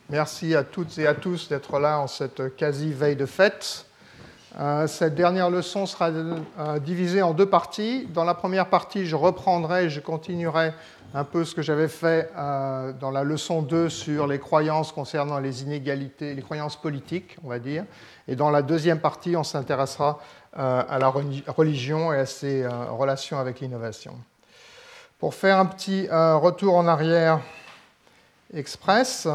Merci à toutes et à tous d'être là en cette quasi-veille de fête. Cette dernière leçon sera divisée en deux parties. Dans la première partie, je reprendrai et je continuerai un peu ce que j'avais fait dans la leçon 2 sur les croyances concernant les inégalités, les croyances politiques, on va dire. Et dans la deuxième partie, on s'intéressera à la religion et à ses relations avec l'innovation. Pour faire un petit retour en arrière express,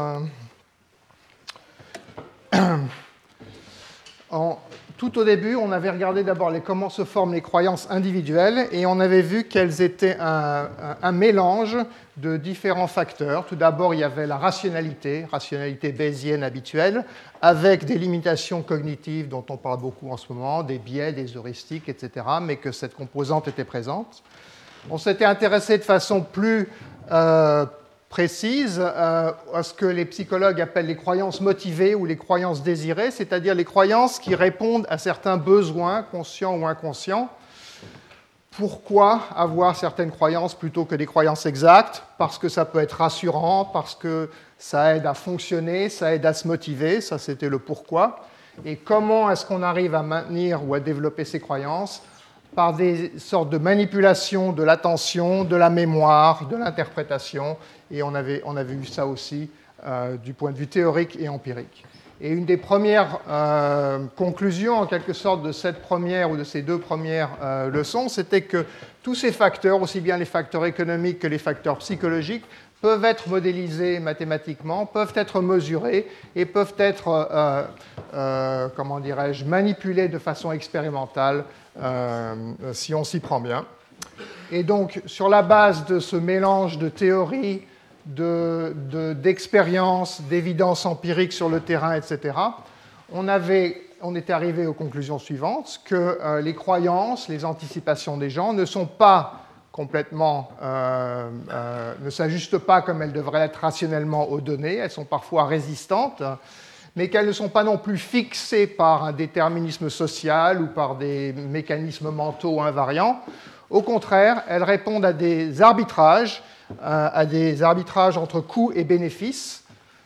tout au début, on avait regardé d'abord comment se forment les croyances individuelles et on avait vu qu'elles étaient un mélange de différents facteurs. Tout d'abord, il y avait la rationalité bayésienne habituelle, avec des limitations cognitives dont on parle beaucoup en ce moment, des biais, des heuristiques, etc., mais que cette composante était présente. On s'était intéressé de façon plus précise à ce que les psychologues appellent les croyances motivées ou les croyances désirées, c'est-à-dire les croyances qui répondent à certains besoins, conscients ou inconscients. Pourquoi avoir certaines croyances plutôt que des croyances exactes? Parce que ça peut être rassurant, parce que ça aide à fonctionner, ça aide à se motiver, ça c'était le pourquoi. Et comment est-ce qu'on arrive à maintenir ou à développer ces croyances? Par des sortes de manipulations de l'attention, de la mémoire, de l'interprétation, et on avait vu ça aussi du point de vue théorique et empirique. Et une des premières conclusions, en quelque sorte, de cette première ou de ces deux premières leçons, c'était que tous ces facteurs, aussi bien les facteurs économiques que les facteurs psychologiques, peuvent être modélisés mathématiquement, peuvent être mesurés et peuvent être, manipulés de façon expérimentale si on s'y prend bien. Et donc, sur la base de ce mélange de théorie, d'expérience, d'évidence empirique sur le terrain, etc., on était arrivé aux conclusions suivantes, que les croyances, les anticipations des gens ne sont pas complètement, ne s'ajustent pas comme elles devraient être rationnellement aux données, elles sont parfois résistantes, mais qu'elles ne sont pas non plus fixées par un déterminisme social ou par des mécanismes mentaux invariants. Au contraire, elles répondent à des arbitrages entre coûts et bénéfices,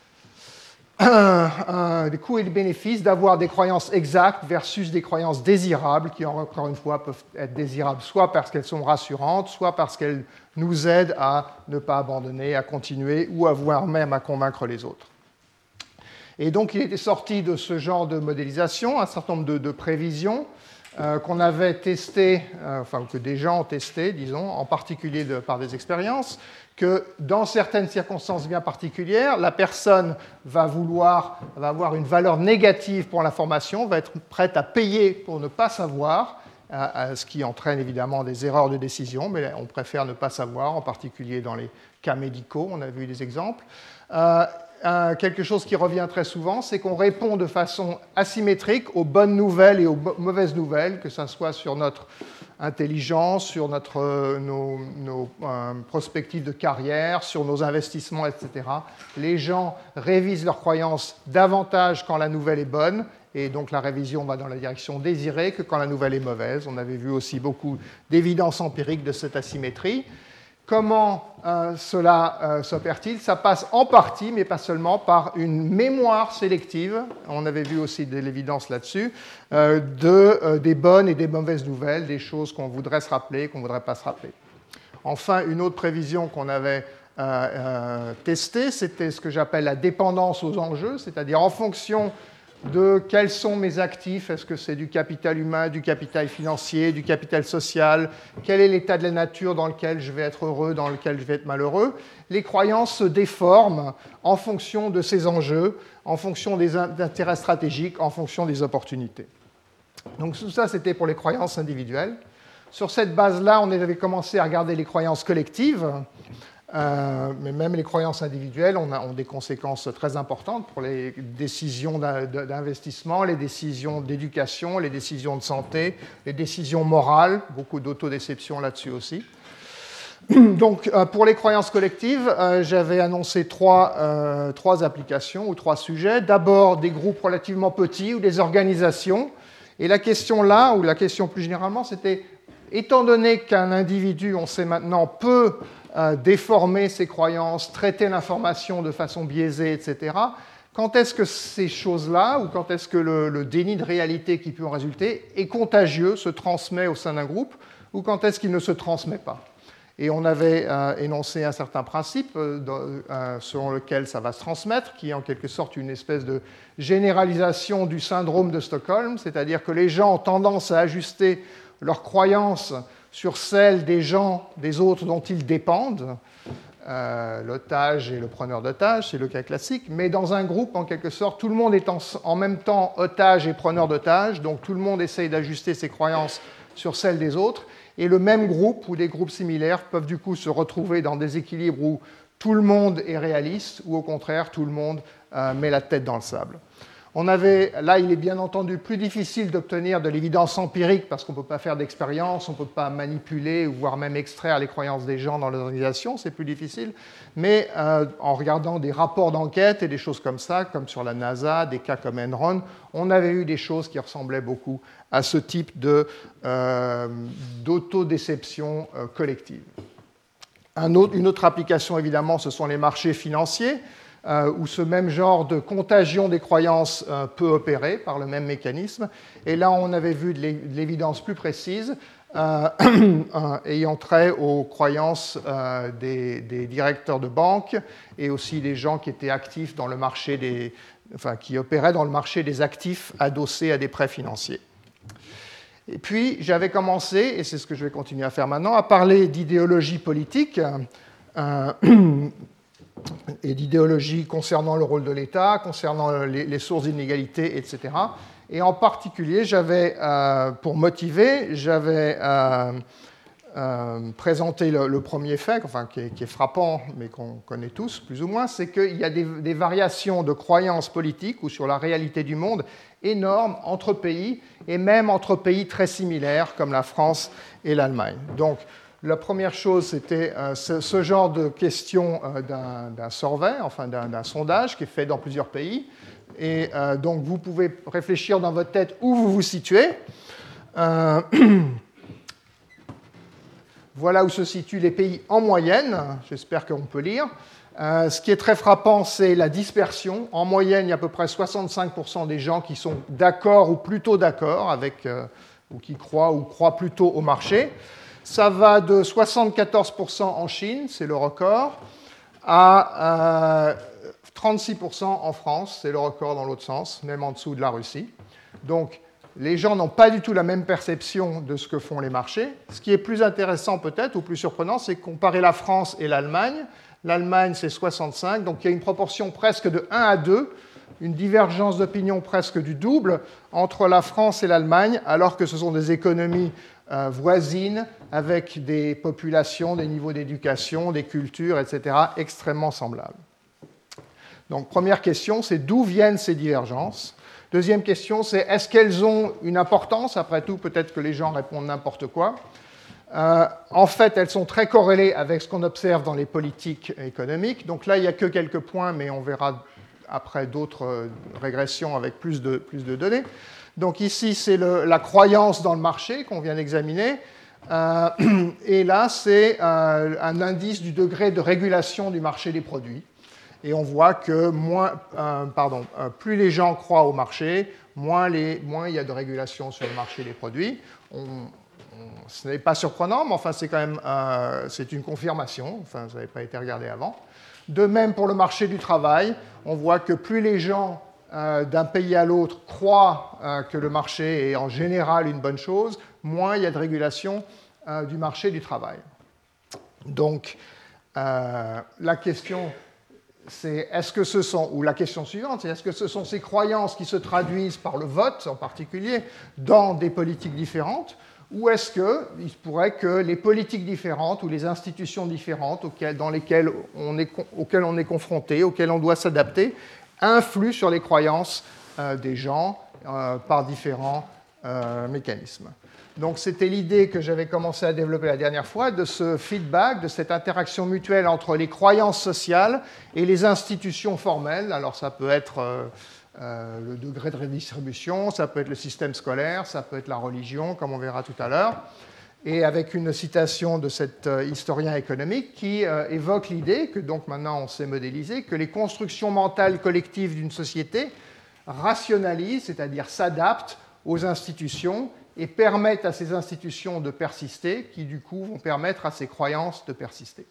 des coûts et des bénéfices d'avoir des croyances exactes versus des croyances désirables, qui encore une fois peuvent être désirables soit parce qu'elles sont rassurantes, soit parce qu'elles nous aident à ne pas abandonner, à continuer ou à voire même à convaincre les autres. Et donc il était sorti de ce genre de modélisation un certain nombre de prévisions qu'on avait testées, que des gens ont testées, disons, en particulier par des expériences, que dans certaines circonstances bien particulières, la personne va avoir une valeur négative pour l'information, va être prête à payer pour ne pas savoir, ce qui entraîne évidemment des erreurs de décision, mais on préfère ne pas savoir, en particulier dans les cas médicaux, on a vu des exemples. Quelque chose qui revient très souvent, c'est qu'on répond de façon asymétrique aux bonnes nouvelles et aux mauvaises nouvelles, que ce soit sur notre intelligence, sur nos prospectives de carrière, sur nos investissements, etc. Les gens révisent leurs croyances davantage quand la nouvelle est bonne, et donc la révision va dans la direction désirée que quand la nouvelle est mauvaise. On avait vu aussi beaucoup d'évidence empirique de cette asymétrie. Comment cela s'opère-t-il? Ça passe en partie, mais pas seulement, par une mémoire sélective, on avait vu aussi de l'évidence là-dessus, des bonnes et des mauvaises nouvelles, des choses qu'on voudrait se rappeler, qu'on ne voudrait pas se rappeler. Enfin, une autre prévision qu'on avait testée, c'était ce que j'appelle la dépendance aux enjeux, c'est-à-dire en fonction de quels sont mes actifs, est-ce que c'est du capital humain, du capital financier, du capital social, quel est l'état de la nature dans lequel je vais être heureux, dans lequel je vais être malheureux. Les croyances se déforment en fonction de ces enjeux, en fonction des intérêts stratégiques, en fonction des opportunités. Donc tout ça, c'était pour les croyances individuelles. Sur cette base-là, on avait commencé à regarder les croyances collectives, mais même les croyances individuelles ont des conséquences très importantes pour les décisions d'investissement, les décisions d'éducation, les décisions de santé, les décisions morales, beaucoup d'autodéception là-dessus aussi. Donc, pour les croyances collectives, j'avais annoncé trois applications ou trois sujets. D'abord, des groupes relativement petits ou des organisations. Et la question là, ou la question plus généralement, c'était, étant donné qu'un individu, on sait maintenant, peut déformer ses croyances, traiter l'information de façon biaisée, etc., quand est-ce que ces choses-là, ou quand est-ce que le déni de réalité qui peut en résulter est contagieux, se transmet au sein d'un groupe, ou quand est-ce qu'il ne se transmet pas. Et on avait énoncé un certain principe selon lequel ça va se transmettre, qui est en quelque sorte une espèce de généralisation du syndrome de Stockholm, c'est-à-dire que les gens ont tendance à ajuster leurs croyances sur celles des autres dont ils dépendent, l'otage et le preneur d'otage, c'est le cas classique, mais dans un groupe, en quelque sorte, tout le monde est en même temps otage et preneur d'otage, donc tout le monde essaye d'ajuster ses croyances sur celles des autres, et le même groupe ou des groupes similaires peuvent du coup se retrouver dans des équilibres où tout le monde est réaliste, ou au contraire, tout le monde met la tête dans le sable. Là, il est bien entendu plus difficile d'obtenir de l'évidence empirique parce qu'on ne peut pas faire d'expérience, on ne peut pas manipuler, voire même extraire les croyances des gens dans l'organisation, c'est plus difficile. Mais en regardant des rapports d'enquête et des choses comme ça, comme sur la NASA, des cas comme Enron, on avait eu des choses qui ressemblaient beaucoup à ce type d'autodéception collective. Une autre application, évidemment, ce sont les marchés financiers, où ce même genre de contagion des croyances peut opérer par le même mécanisme. Et là, on avait vu de l'évidence plus précise ayant trait aux croyances des directeurs de banque et aussi des gens qui étaient actifs dans le marché qui opéraient dans le marché des actifs adossés à des prêts financiers. Et puis, j'avais commencé, et c'est ce que je vais continuer à faire maintenant, à parler d'idéologie politique et d'idéologie concernant le rôle de l'État, concernant les sources d'inégalité, etc. Et en particulier, pour motiver, j'avais présenté le premier fait, qui est frappant, mais qu'on connaît tous, plus ou moins, c'est qu'il y a des variations de croyances politiques ou sur la réalité du monde énormes entre pays, et même entre pays très similaires, comme la France et l'Allemagne. Donc, la première chose, c'était ce genre de question d'un survey, d'un sondage qui est fait dans plusieurs pays. Et donc, vous pouvez réfléchir dans votre tête où vous vous situez. Voilà où se situent les pays en moyenne. J'espère qu'on peut lire. Ce qui est très frappant, c'est la dispersion. En moyenne, il y a à peu près 65% des gens qui sont d'accord ou plutôt d'accord avec, ou qui croient ou croient plutôt au marché. Ça va de 74% en Chine, c'est le record, à 36% en France, c'est le record dans l'autre sens, même en dessous de la Russie. Donc, les gens n'ont pas du tout la même perception de ce que font les marchés. Ce qui est plus intéressant peut-être, ou plus surprenant, c'est comparer la France et l'Allemagne. L'Allemagne, c'est 65, donc il y a une proportion presque de 1 à 2, une divergence d'opinion presque du double entre la France et l'Allemagne, alors que ce sont des économies voisines, avec des populations, des niveaux d'éducation, des cultures, etc., extrêmement semblables. Donc, première question, c'est d'où viennent ces divergences? Deuxième question, c'est est-ce qu'elles ont une importance? Après tout, peut-être que les gens répondent n'importe quoi. En fait, elles sont très corrélées avec ce qu'on observe dans les politiques économiques. Donc là, il n'y a que quelques points, mais on verra après d'autres régressions avec plus de données. Donc ici, c'est la croyance dans le marché qu'on vient d'examiner. Et là, c'est un indice du degré de régulation du marché des produits. Et on voit que plus les gens croient au marché, moins il y a de régulation sur le marché des produits. Ce n'est pas surprenant, mais enfin, c'est quand même c'est une confirmation. Enfin, ça n'avait pas été regardé avant. De même pour le marché du travail, on voit que plus les gens d'un pays à l'autre croient que le marché est en général une bonne chose, moins il y a de régulation du marché du travail. Donc, la question, c'est la question suivante, c'est est-ce que ce sont ces croyances qui se traduisent par le vote, en particulier, dans des politiques différentes, ou est-ce qu'il se pourrait que les politiques différentes ou les institutions différentes auxquelles on est confronté, auxquelles on doit s'adapter, influent sur les croyances des gens par différents mécanismes. Donc c'était l'idée que j'avais commencé à développer la dernière fois, de ce feedback, de cette interaction mutuelle entre les croyances sociales et les institutions formelles. Alors ça peut être le degré de redistribution, ça peut être le système scolaire, ça peut être la religion, comme on verra tout à l'heure. et avec une citation de cet historien économique qui évoque l'idée que, donc maintenant on sait modéliser, que les constructions mentales collectives d'une société rationalisent, c'est-à-dire s'adaptent aux institutions et permettent à ces institutions de persister, qui du coup vont permettre à ces croyances de persister.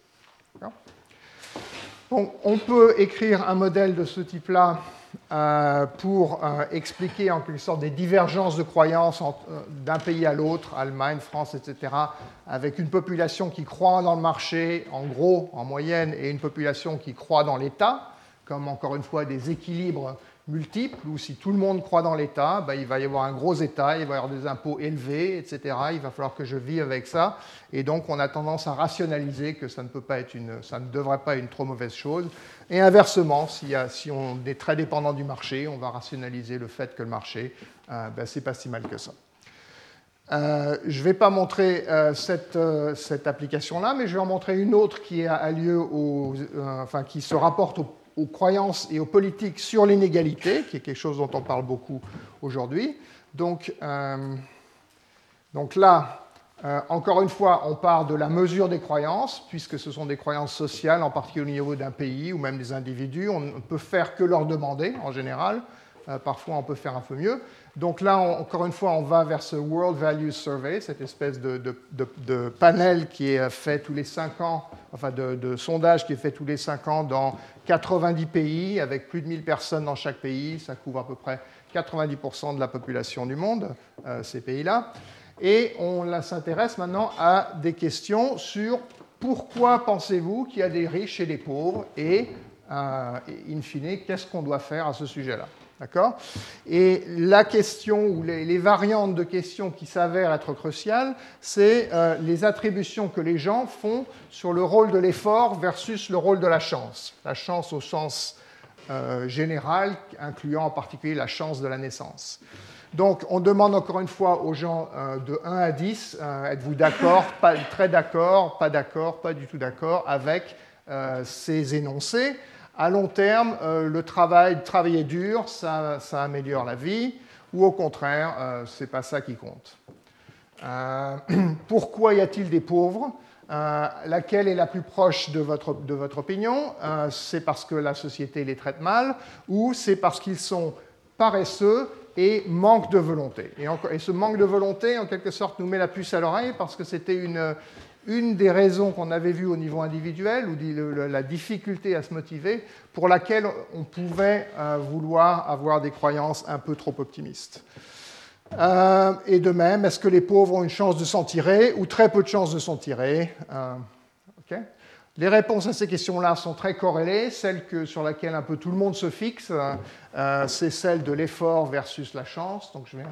Bon, on peut écrire un modèle de ce type-là pour expliquer en quelque sorte des divergences de croyances d'un pays à l'autre, Allemagne, France, etc., avec une population qui croit dans le marché, en gros, en moyenne, et une population qui croit dans l'État, comme encore une fois des équilibres multiples, où si tout le monde croit dans l'État, ben, il va y avoir un gros État, il va y avoir des impôts élevés, etc. Il va falloir que je vive avec ça. Et donc, on a tendance à rationaliser que ça ne devrait pas être une trop mauvaise chose. Et inversement, si on est très dépendant du marché, on va rationaliser le fait que le marché, c'est pas si mal que ça. Je ne vais pas montrer cette application-là, mais je vais en montrer une autre qui a lieu qui se rapporte aux croyances et aux politiques sur l'inégalité, qui est quelque chose dont on parle beaucoup aujourd'hui. Donc là, encore une fois, on part de la mesure des croyances, puisque ce sont des croyances sociales, en particulier au niveau d'un pays ou même des individus. On ne peut faire que leur demander, en général. Parfois, on peut faire un peu mieux. Donc là, encore une fois, on va vers ce World Values Survey, cette espèce de panel qui est fait tous les 5 ans, enfin de sondage qui est fait tous les 5 ans dans 90 pays, avec plus de 1000 personnes dans chaque pays. Ça couvre à peu près 90% de la population du monde, ces pays-là. Et on s'intéresse maintenant à des questions sur pourquoi pensez-vous qu'il y a des riches et des pauvres et, in fine, qu'est-ce qu'on doit faire à ce sujet-là. D'accord ? Et la question, ou les variantes de questions qui s'avèrent être cruciales, c'est les attributions que les gens font sur le rôle de l'effort versus le rôle de la chance. La chance au sens général, incluant en particulier la chance de la naissance. Donc, on demande encore une fois aux gens de 1 à 10, êtes-vous d'accord, très d'accord, pas du tout d'accord avec ces énoncés. À long terme, travailler dur, ça améliore la vie, ou au contraire, c'est pas ça qui compte. Pourquoi y a-t-il des pauvres ? Laquelle est la plus proche de votre opinion ? C'est parce que la société les traite mal, ou c'est parce qu'ils sont paresseux et manquent de volonté. Et ce manque de volonté, en quelque sorte, nous met la puce à l'oreille, parce que c'était une des raisons qu'on avait vues au niveau individuel, ou la difficulté à se motiver, pour laquelle on pouvait vouloir avoir des croyances un peu trop optimistes. Et de même, est-ce que les pauvres ont une chance de s'en tirer, ou très peu de chances de s'en tirer ? Okay. Les réponses à ces questions-là sont très corrélées. Celle sur laquelle un peu tout le monde se fixe, c'est celle de l'effort versus la chance. Donc je vais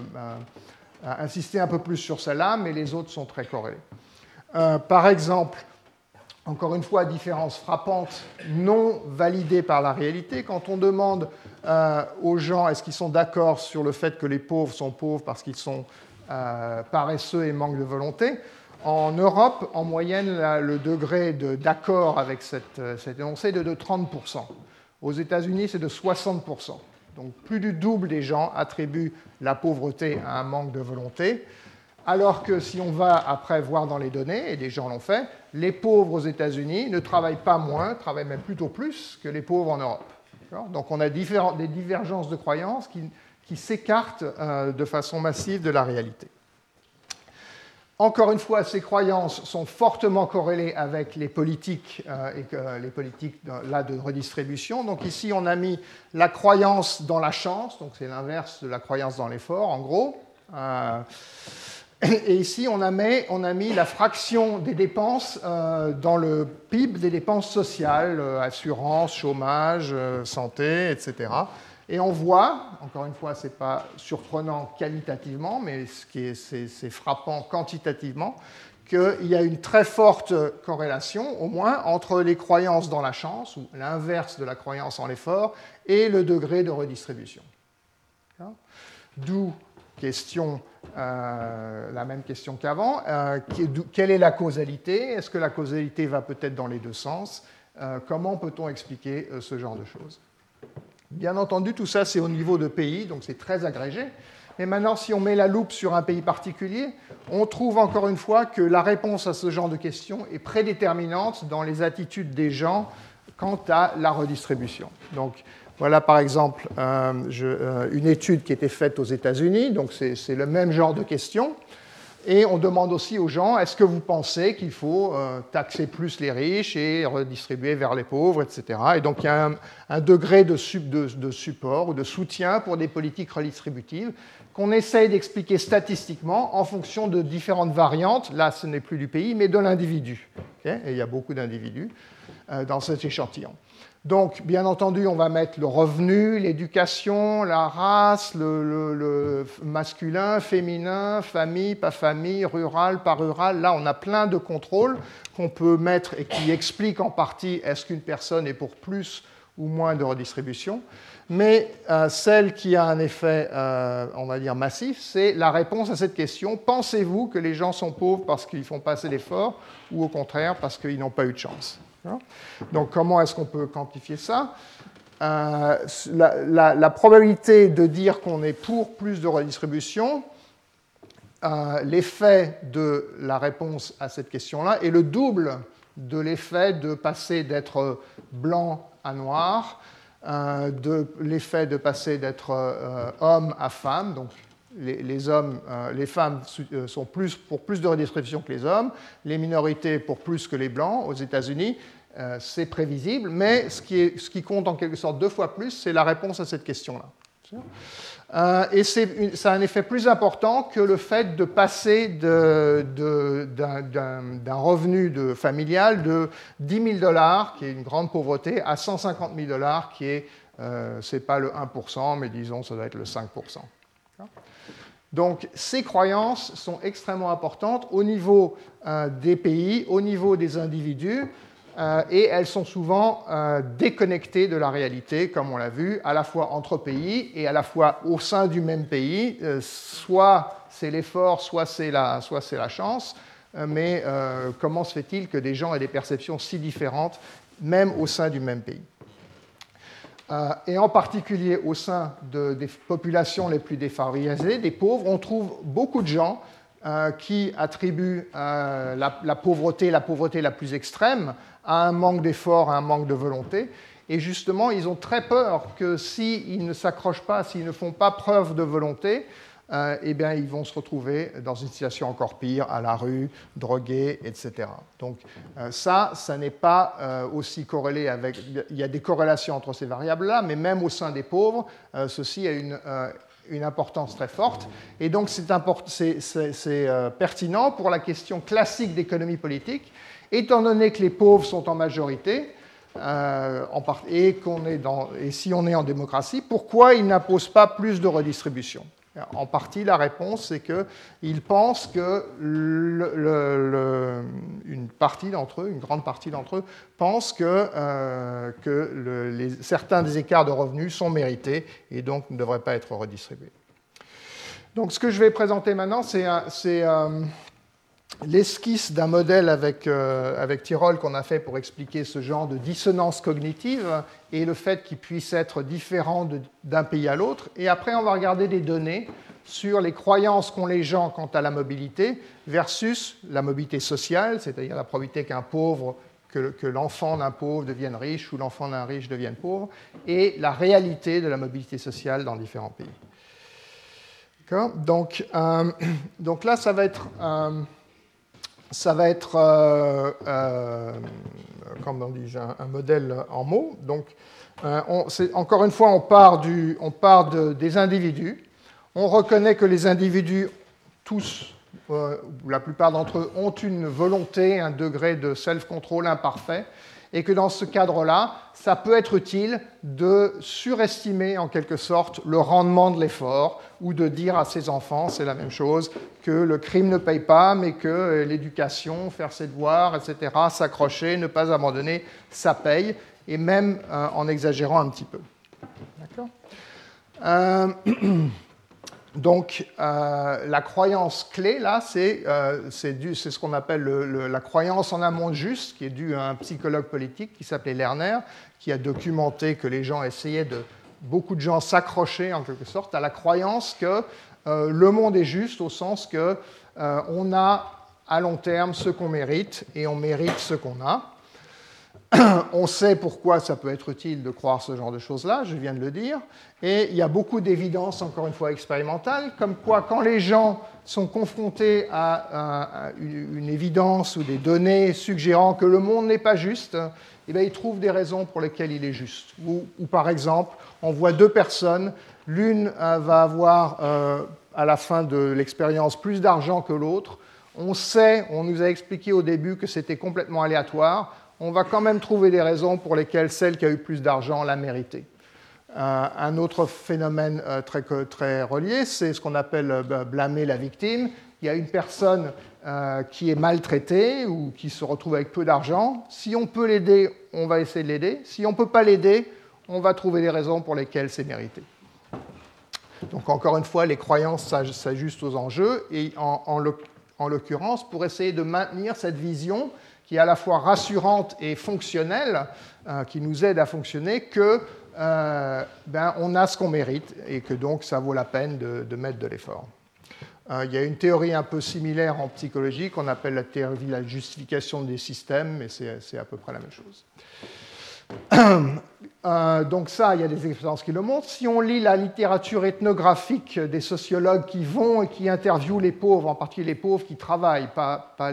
insister un peu plus sur celle-là, mais les autres sont très corrélées. Par exemple, encore une fois, différence frappante, non validée par la réalité. Quand on demande aux gens est-ce qu'ils sont d'accord sur le fait que les pauvres sont pauvres parce qu'ils sont paresseux et manquent de volonté, en Europe, en moyenne, le degré d'accord avec cet énoncé est de 30%. Aux États-Unis, c'est de 60%. Donc plus du double des gens attribuent la pauvreté à un manque de volonté. Alors que si on va après voir dans les données, et des gens l'ont fait, les pauvres aux États-Unis ne travaillent pas moins, travaillent même plutôt plus que les pauvres en Europe. Donc on a des divergences de croyances qui s'écartent de façon massive de la réalité. Encore une fois, ces croyances sont fortement corrélées avec les politiques, les politiques là, de redistribution. Donc ici, on a mis la croyance dans la chance, donc c'est l'inverse de la croyance dans l'effort, en gros. Et ici, on a mis la fraction des dépenses dans le PIB, des dépenses sociales, assurance, chômage, santé, etc. Et on voit, encore une fois, ce n'est pas surprenant qualitativement, mais c'est frappant quantitativement, qu'il y a une très forte corrélation, au moins, entre les croyances dans la chance, ou l'inverse de la croyance en l'effort, et le degré de redistribution. D'où la même question qu'avant. Quelle est la causalité ? Est-ce que la causalité va peut-être dans les deux sens ? Comment peut-on expliquer ce genre de choses ? Bien entendu, tout ça, c'est au niveau de pays, donc c'est très agrégé. Mais maintenant, si on met la loupe sur un pays particulier, on trouve encore une fois que la réponse à ce genre de questions est prédéterminante dans les attitudes des gens quant à la redistribution. Donc, voilà par exemple une étude qui a été faite aux États-Unis, donc c'est le même genre de questions. Et on demande aussi aux gens, est-ce que vous pensez qu'il faut taxer plus les riches et redistribuer vers les pauvres, etc. Et donc il y a un degré de support ou de soutien pour des politiques redistributives qu'on essaye d'expliquer statistiquement en fonction de différentes variantes. Là, ce n'est plus du pays, mais de l'individu. Okay, et il y a beaucoup d'individus dans cet échantillon. Donc, bien entendu, on va mettre le revenu, l'éducation, la race, le masculin, féminin, famille, pas famille, rural, pas rural. Là, on a plein de contrôles qu'on peut mettre et qui expliquent en partie est-ce qu'une personne est pour plus ou moins de redistribution. Mais celle qui a un effet, on va dire, massif, c'est la réponse à cette question. Pensez-vous que les gens sont pauvres parce qu'ils ne font pas assez d'efforts ou au contraire parce qu'ils n'ont pas eu de chance ? Donc, comment est-ce qu'on peut quantifier ça ? La probabilité de dire qu'on est pour plus de redistribution, l'effet de la réponse à cette question-là est le double de l'effet de passer d'être blanc à noir, de l'effet de passer d'être homme à femme. Donc, les femmes sont pour plus de redistribution que les hommes, les minorités pour plus que les blancs aux États-Unis. C'est prévisible, mais ce qui compte en quelque sorte 2 fois plus, c'est la réponse à cette question-là. Et ça a un effet plus important que le fait de passer d'un revenu familial de $10 000, qui est une grande pauvreté, à $150 000, qui est, c'est pas le 1%, mais disons, ça doit être le 5%. Donc, ces croyances sont extrêmement importantes au niveau des pays, au niveau des individus, et elles sont souvent déconnectées de la réalité, comme on l'a vu, à la fois entre pays et à la fois au sein du même pays. Soit c'est l'effort, soit c'est la chance, mais comment se fait-il que des gens aient des perceptions si différentes, même au sein du même pays ? Et en particulier au sein des populations les plus défavorisées, des pauvres, on trouve beaucoup de gens qui attribuent la pauvreté la plus extrême à un manque d'effort, à un manque de volonté. Et justement, ils ont très peur que s'ils ne s'accrochent pas, s'ils ne font pas preuve de volonté, eh bien, ils vont se retrouver dans une situation encore pire, à la rue, drogués, etc. Donc ça n'est pas aussi corrélé avec... Il y a des corrélations entre ces variables-là, mais même au sein des pauvres, ceci a une importance très forte. Et donc c'est pertinent pour la question classique d'économie politique, étant donné que les pauvres sont en majorité, et si on est en démocratie, pourquoi ils n'imposent pas plus de redistribution ? En partie, la réponse, c'est qu'ils pensent que une grande partie d'entre eux, pensent que certains des écarts de revenus sont mérités et donc ne devraient pas être redistribués. Donc, ce que je vais présenter maintenant, c'est l'esquisse d'un modèle avec Tirole qu'on a fait pour expliquer ce genre de dissonance cognitive et le fait qu'il puisse être différent d'un pays à l'autre. Et après, on va regarder des données sur les croyances qu'ont les gens quant à la mobilité versus la mobilité sociale, c'est-à-dire la probabilité qu'un pauvre, que l'enfant d'un pauvre devienne riche ou l'enfant d'un riche devienne pauvre, et la réalité de la mobilité sociale dans différents pays. D'accord ? Donc là, ça va être comment dis-je, un modèle en mots. Donc, encore une fois, on part des individus. On reconnaît que les individus, tous, ou la plupart d'entre eux, ont une volonté, un degré de self-control imparfait, et que dans ce cadre-là, ça peut être utile de surestimer en quelque sorte le rendement de l'effort, ou de dire à ses enfants, c'est la même chose, que le crime ne paye pas, mais que l'éducation, faire ses devoirs, etc., s'accrocher, ne pas abandonner, ça paye, et même en exagérant un petit peu. D'accord ? Donc, la croyance clé, là, c'est ce qu'on appelle la croyance en un monde juste, qui est due à un psychologue politique qui s'appelait Lerner, qui a documenté que les gens essayaient beaucoup de gens s'accrocher, en quelque sorte, à la croyance que le monde est juste au sens que on a à long terme ce qu'on mérite et on mérite ce qu'on a. On sait pourquoi ça peut être utile de croire ce genre de choses-là, je viens de le dire, et il y a beaucoup d'évidences, encore une fois, expérimentales, comme quoi quand les gens sont confrontés à une évidence ou des données suggérant que le monde n'est pas juste, eh bien, ils trouvent des raisons pour lesquelles il est juste. Ou par exemple, on voit deux personnes, l'une va avoir à la fin de l'expérience plus d'argent que l'autre, on nous a expliqué au début que c'était complètement aléatoire, on va quand même trouver des raisons pour lesquelles celle qui a eu plus d'argent l'a mérité. Un autre phénomène très relié, c'est ce qu'on appelle blâmer la victime. Il y a une personne qui est maltraitée ou qui se retrouve avec peu d'argent. Si on peut l'aider, on va essayer de l'aider. Si on ne peut pas l'aider, on va trouver des raisons pour lesquelles c'est mérité. Donc encore une fois, les croyances s'ajustent aux enjeux et en l'occurrence, pour essayer de maintenir cette vision qui est à la fois rassurante et fonctionnelle, qui nous aide à fonctionner, que on a ce qu'on mérite et que donc ça vaut la peine de mettre de l'effort. Il y a une théorie un peu similaire en psychologie qu'on appelle la théorie de la justification des systèmes, mais c'est à peu près la même chose. Donc ça, il y a des expériences qui le montrent. Si on lit la littérature ethnographique des sociologues qui vont et qui interviewent les pauvres, en particulier les pauvres qui travaillent, pas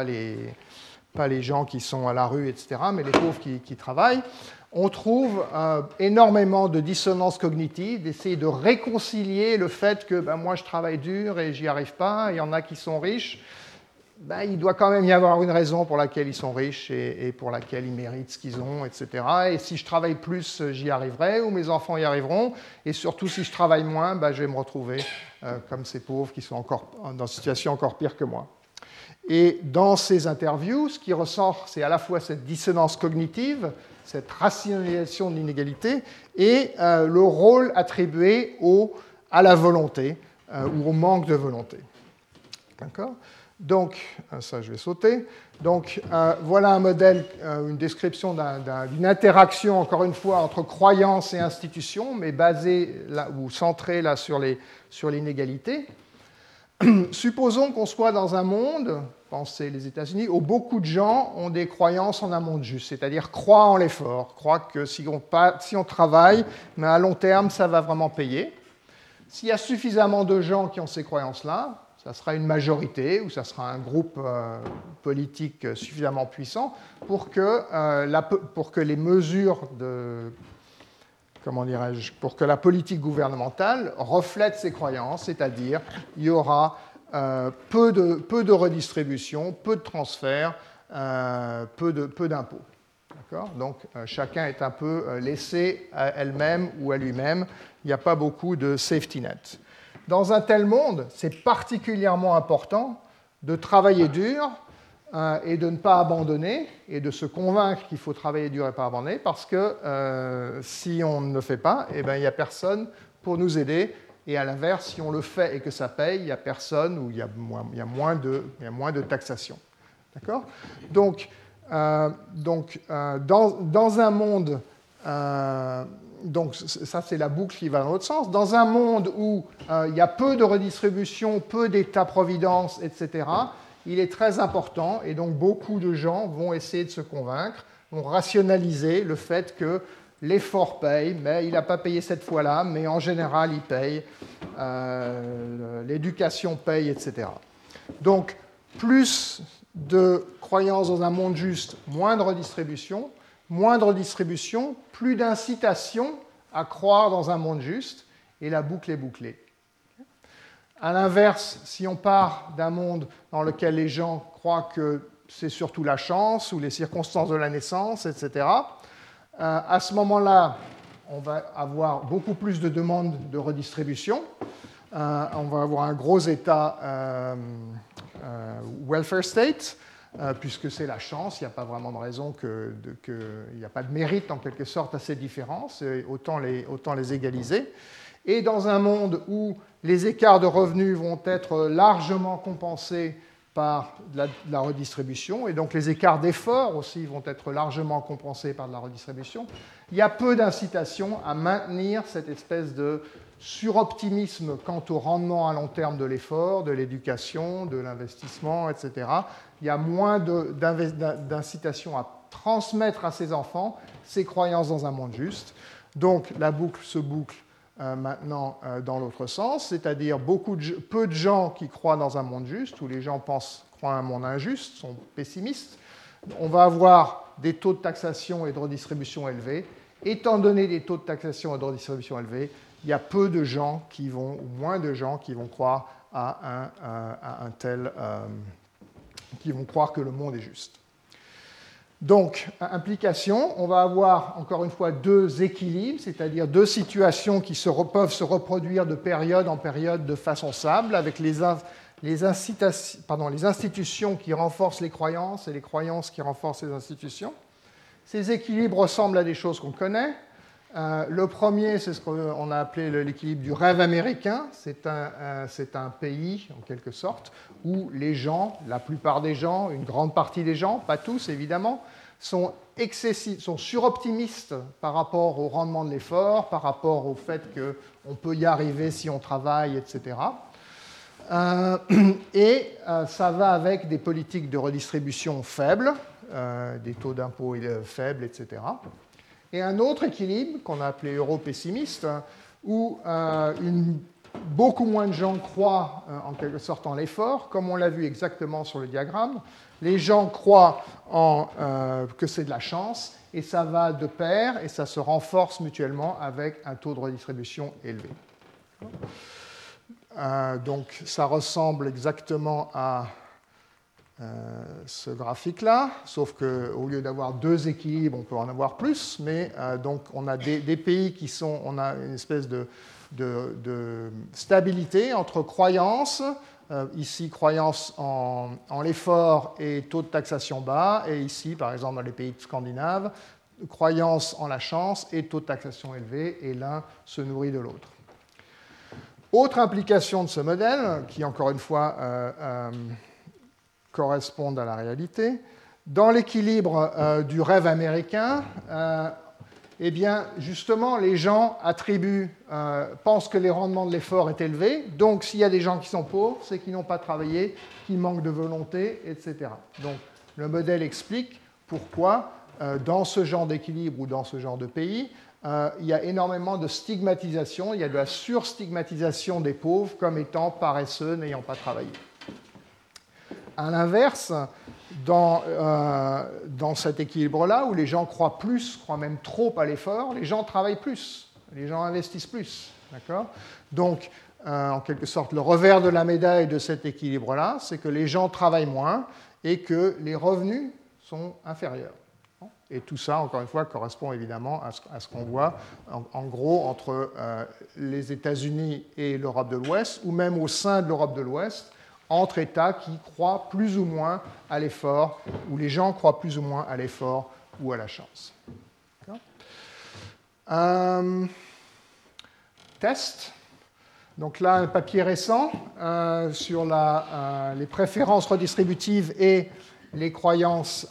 les gens qui sont à la rue, etc., mais les pauvres qui travaillent, on trouve énormément de dissonance cognitive, d'essayer de réconcilier le fait que moi je travaille dur et j'y arrive pas, il y en a qui sont riches, il doit quand même y avoir une raison pour laquelle ils sont riches et pour laquelle ils méritent ce qu'ils ont, etc. Et si je travaille plus, j'y arriverai, ou mes enfants y arriveront, et surtout si je travaille moins, je vais me retrouver comme ces pauvres qui sont encore dans une situation encore pire que moi. Et dans ces interviews, ce qui ressort, c'est à la fois cette dissonance cognitive, cette rationalisation de l'inégalité, et le rôle attribué à la volonté ou au manque de volonté. D'accord ? Donc, ça je vais sauter. Donc, voilà un modèle, une description d'une interaction, encore une fois, entre croyance et institution, mais basée là, ou centrée là, sur l'inégalité. Supposons qu'on soit dans un monde, pensez les États-Unis, où beaucoup de gens ont des croyances en un monde juste, c'est-à-dire croient en l'effort, croient que si on travaille, mais à long terme, ça va vraiment payer. S'il y a suffisamment de gens qui ont ces croyances-là, ça sera une majorité ou ça sera un groupe politique suffisamment puissant pour que les mesures pour que la politique gouvernementale reflète ces croyances, c'est-à-dire il y aura peu de redistribution, peu de transferts, peu d'impôts. D'accord ? Donc chacun est un peu laissé à elle-même ou à lui-même. Il n'y a pas beaucoup de safety net. Dans un tel monde, c'est particulièrement important de travailler dur et de ne pas abandonner, et de se convaincre qu'il faut travailler dur et pas abandonner, parce que si on ne le fait pas, il n'y a personne pour nous aider, et à l'inverse, si on le fait et que ça paye, il n'y a personne, ou il y a moins de taxation. D'accord ? Donc, dans un monde... donc ça, c'est la boucle qui va dans l'autre sens. Dans un monde où il y a peu de redistribution, peu d'État-providence, etc., il est très important, et donc beaucoup de gens vont essayer de se convaincre, vont rationaliser le fait que l'effort paye, mais il n'a pas payé cette fois-là, mais en général, il paye, l'éducation paye, etc. Donc, plus de croyances dans un monde juste, moins de redistribution, plus d'incitation à croire dans un monde juste, et la boucle est bouclée. À l'inverse, si on part d'un monde dans lequel les gens croient que c'est surtout la chance ou les circonstances de la naissance, etc., à ce moment-là, on va avoir beaucoup plus de demandes de redistribution. On va avoir un gros État welfare state, puisque c'est la chance, il n'y a pas vraiment de raison il n'y a pas de mérite en quelque sorte à ces différences, autant les égaliser. Et dans un monde où les écarts de revenus vont être largement compensés par de la redistribution, et donc les écarts d'effort aussi vont être largement compensés par de la redistribution. Il y a peu d'incitation à maintenir cette espèce de suroptimisme quant au rendement à long terme de l'effort, de l'éducation, de l'investissement, etc. Il y a moins d'incitation à transmettre à ses enfants ses croyances dans un monde juste. Donc la boucle se boucle maintenant dans l'autre sens, c'est-à-dire peu de gens qui croient dans un monde juste, où les gens croient un monde injuste, sont pessimistes. On va avoir des taux de taxation et de redistribution élevés. Étant donné des taux de taxation et de redistribution élevés, il y a peu de gens ou moins de gens qui vont croire qui vont croire que le monde est juste. Donc, implication, on va avoir encore une fois deux équilibres, c'est-à-dire deux situations qui peuvent se reproduire de période en période de façon stable, avec les institutions qui renforcent les croyances et les croyances qui renforcent les institutions. Ces équilibres ressemblent à des choses qu'on connaît. Le premier, c'est ce qu'on a appelé l'équilibre du rêve américain. C'est un pays, en quelque sorte, où les gens, la plupart des gens, une grande partie des gens, pas tous évidemment, sont suroptimistes par rapport au rendement de l'effort, par rapport au fait qu'on peut y arriver si on travaille, etc. Ça va avec des politiques de redistribution faibles, des taux d'impôt faibles, etc. Et un autre équilibre qu'on a appelé euro-pessimiste, où beaucoup moins de gens croient en quelque sorte en l'effort, comme on l'a vu exactement sur le diagramme. Les gens croient que c'est de la chance, et ça va de pair, et ça se renforce mutuellement avec un taux de redistribution élevé. Donc ça ressemble exactement à ce graphique-là, sauf qu'au lieu d'avoir deux équilibres, on peut en avoir plus, mais donc on a des pays on a une espèce de stabilité entre croyances, ici croyances en l'effort et taux de taxation bas, et ici, par exemple, dans les pays scandinaves, croyances en la chance et taux de taxation élevé, et l'un se nourrit de l'autre. Autre implication de ce modèle, qui encore une fois correspondent à la réalité. Dans l'équilibre du rêve américain, eh bien, justement, les gens pensent que les rendements de l'effort est élevé. Donc, s'il y a des gens qui sont pauvres, c'est qu'ils n'ont pas travaillé, qu'ils manquent de volonté, etc. Donc, le modèle explique pourquoi, dans ce genre d'équilibre ou dans ce genre de pays, il y a énormément de stigmatisation, il y a de la surstigmatisation des pauvres comme étant paresseux, n'ayant pas travaillé. À l'inverse, dans cet équilibre-là, où les gens croient même trop à l'effort, les gens travaillent plus, les gens investissent plus. D'accord ? Donc, en quelque sorte, le revers de la médaille de cet équilibre-là, c'est que les gens travaillent moins et que les revenus sont inférieurs. Et tout ça, encore une fois, correspond évidemment à ce qu'on voit, en gros, entre les États-Unis et l'Europe de l'Ouest, ou même au sein de l'Europe de l'Ouest, entre États qui croient plus ou moins à l'effort, où les gens croient plus ou moins à l'effort ou à la chance. Test. Donc là, un papier récent sur les préférences redistributives et les croyances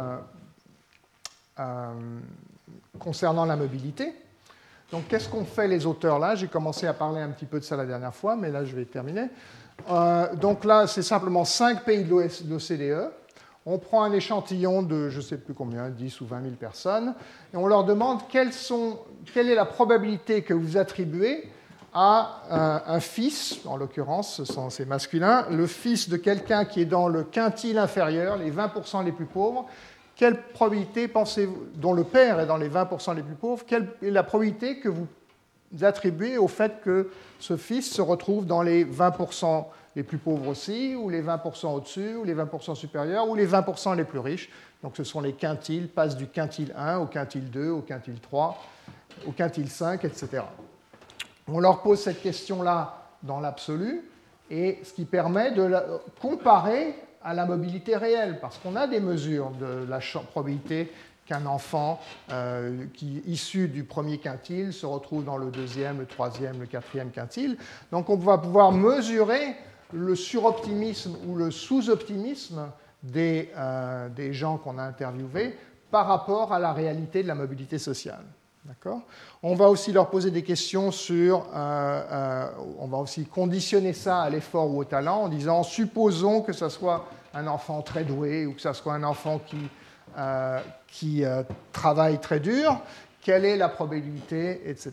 concernant la mobilité. Donc, qu'est-ce qu'ont fait les auteurs là ? J'ai commencé à parler un petit peu de ça la dernière fois, mais là, je vais terminer. Donc là, c'est simplement 5 pays de l'OCDE. On prend un échantillon de, je ne sais plus combien, 10 ou 20 000 personnes, et on leur demande quelle est la probabilité que vous attribuez à un fils, en l'occurrence, c'est masculin, le fils de quelqu'un qui est dans le quintile inférieur, les 20% les plus pauvres. Quelle probabilité pensez-vous, dont le père est dans les 20% les plus pauvres, quelle est la probabilité que vous attribuez au fait que ce fils se retrouve dans les 20% les plus pauvres aussi, ou les 20% au-dessus, ou les 20% supérieurs, ou les 20% les plus riches? Donc ce sont les quintiles, passent du quintile 1 au quintile 2, au quintile 3, au quintile 5, etc. On leur pose cette question-là dans l'absolu, et ce qui permet de comparer à la mobilité réelle, parce qu'on a des mesures de la probabilité qu'un enfant issu du premier quintile se retrouve dans le deuxième, le troisième, le quatrième quintile. Donc on va pouvoir mesurer le suroptimisme ou le sous-optimisme des gens qu'on a interviewés par rapport à la réalité de la mobilité sociale. D'accord ? On va aussi leur poser des questions sur... on va aussi conditionner ça à l'effort ou au talent en disant, supposons que ce soit un enfant très doué ou que ce soit un enfant qui travaille très dur, quelle est la probabilité, etc.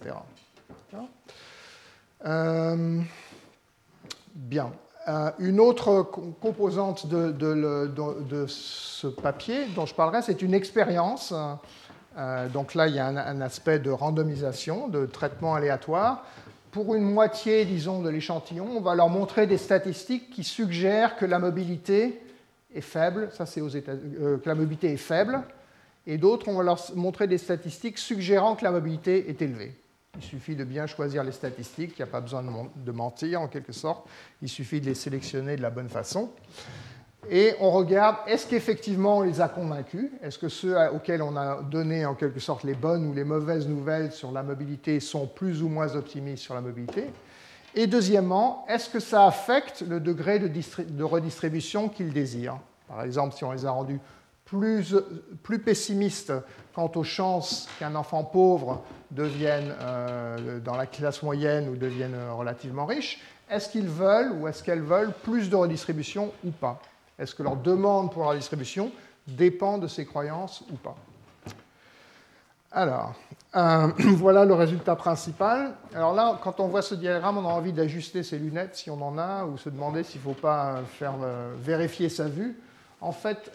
Bien. Une autre composante de ce papier dont je parlerai, c'est une expérience. Donc là, il y a un aspect de randomisation, de traitement aléatoire. Pour une moitié, disons, de l'échantillon, on va leur montrer des statistiques qui suggèrent que la mobilité est faible. Ça, c'est que la mobilité est faible. Et d'autres, on va leur montrer des statistiques suggérant que la mobilité est élevée. Il suffit de bien choisir les statistiques, il n'y a pas besoin de mentir en quelque sorte, il suffit de les sélectionner de la bonne façon. Et on regarde, est-ce qu'effectivement on les a convaincus? Est-ce que ceux auxquels on a donné en quelque sorte les bonnes ou les mauvaises nouvelles sur la mobilité sont plus ou moins optimistes sur la mobilité? Et deuxièmement, est-ce que ça affecte le degré de redistribution qu'ils désirent? Par exemple, si on les a rendus plus pessimistes quant aux chances qu'un enfant pauvre devienne dans la classe moyenne ou devienne relativement riche, est-ce qu'ils veulent ou est-ce qu'elles veulent plus de redistribution ou pas? Est-ce que leur demande pour la redistribution dépend de ces croyances ou pas? Alors, voilà le résultat principal. Alors là, quand on voit ce diagramme, on a envie d'ajuster ses lunettes si on en a, ou se demander s'il ne faut pas vérifier sa vue. En fait,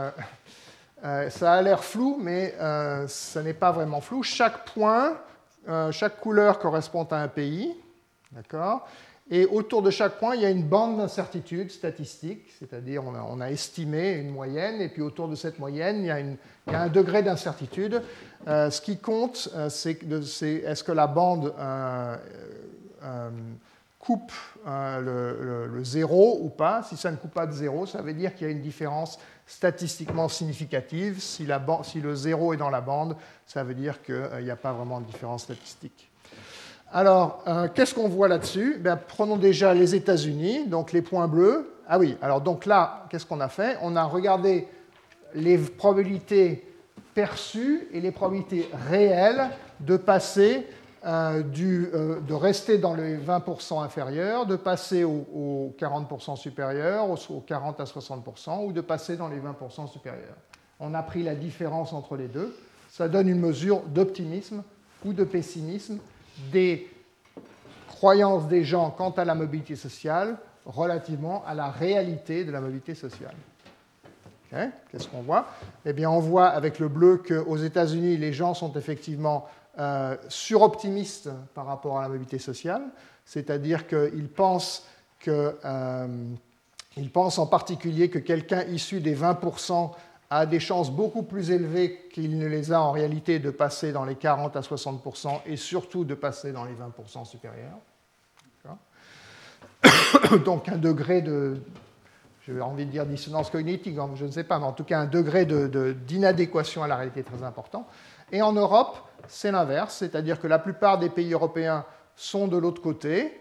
ça a l'air flou, mais ça n'est pas vraiment flou. Chaque point, chaque couleur correspond à un pays, d'accord ? Et autour de chaque point, il y a une bande d'incertitude statistique, c'est-à-dire on a estimé une moyenne, et puis autour de cette moyenne, il y a un degré d'incertitude. Ce qui compte, c'est est-ce que la bande coupe le zéro ou pas. Si ça ne coupe pas de zéro, ça veut dire qu'il y a une différence statistiquement significative. Si le zéro est dans la bande, ça veut dire qu'il n'y a pas vraiment de différence statistique. Alors, qu'est-ce qu'on voit là-dessus? Prenons déjà les États-Unis, donc les points bleus. Ah oui, alors donc là, qu'est-ce qu'on a fait? On a regardé les probabilités perçues et les probabilités réelles de passer, de rester dans les 20% inférieurs, de passer aux 40% supérieurs, aux 40 à 60%, ou de passer dans les 20% supérieurs. On a pris la différence entre les deux. Ça donne une mesure d'optimisme ou de pessimisme des croyances des gens quant à la mobilité sociale relativement à la réalité de la mobilité sociale. Okay. Qu'est-ce qu'on voit? Eh bien, on voit avec le bleu qu'aux États-Unis, les gens sont effectivement suroptimistes par rapport à la mobilité sociale, c'est-à-dire qu'ils pensent en particulier que quelqu'un issu des 20% a des chances beaucoup plus élevées qu'il ne les a en réalité de passer dans les 40 à 60% et surtout de passer dans les 20% supérieurs. Donc un degré de, j'ai envie de dire dissonance cognitive, je ne sais pas, mais en tout cas un degré d'inadéquation à la réalité très important. Et en Europe, c'est l'inverse, c'est-à-dire que la plupart des pays européens sont de l'autre côté.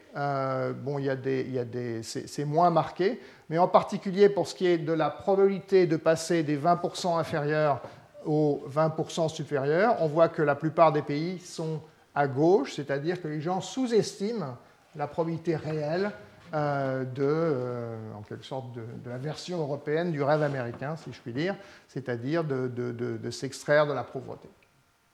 C'est moins marqué, mais en particulier pour ce qui est de la probabilité de passer des 20% inférieurs aux 20% supérieurs, on voit que la plupart des pays sont à gauche, c'est-à-dire que les gens sous-estiment la probabilité réelle en quelque sorte de la version européenne du rêve américain, si je puis dire, c'est-à-dire de s'extraire de la pauvreté. D'accord ?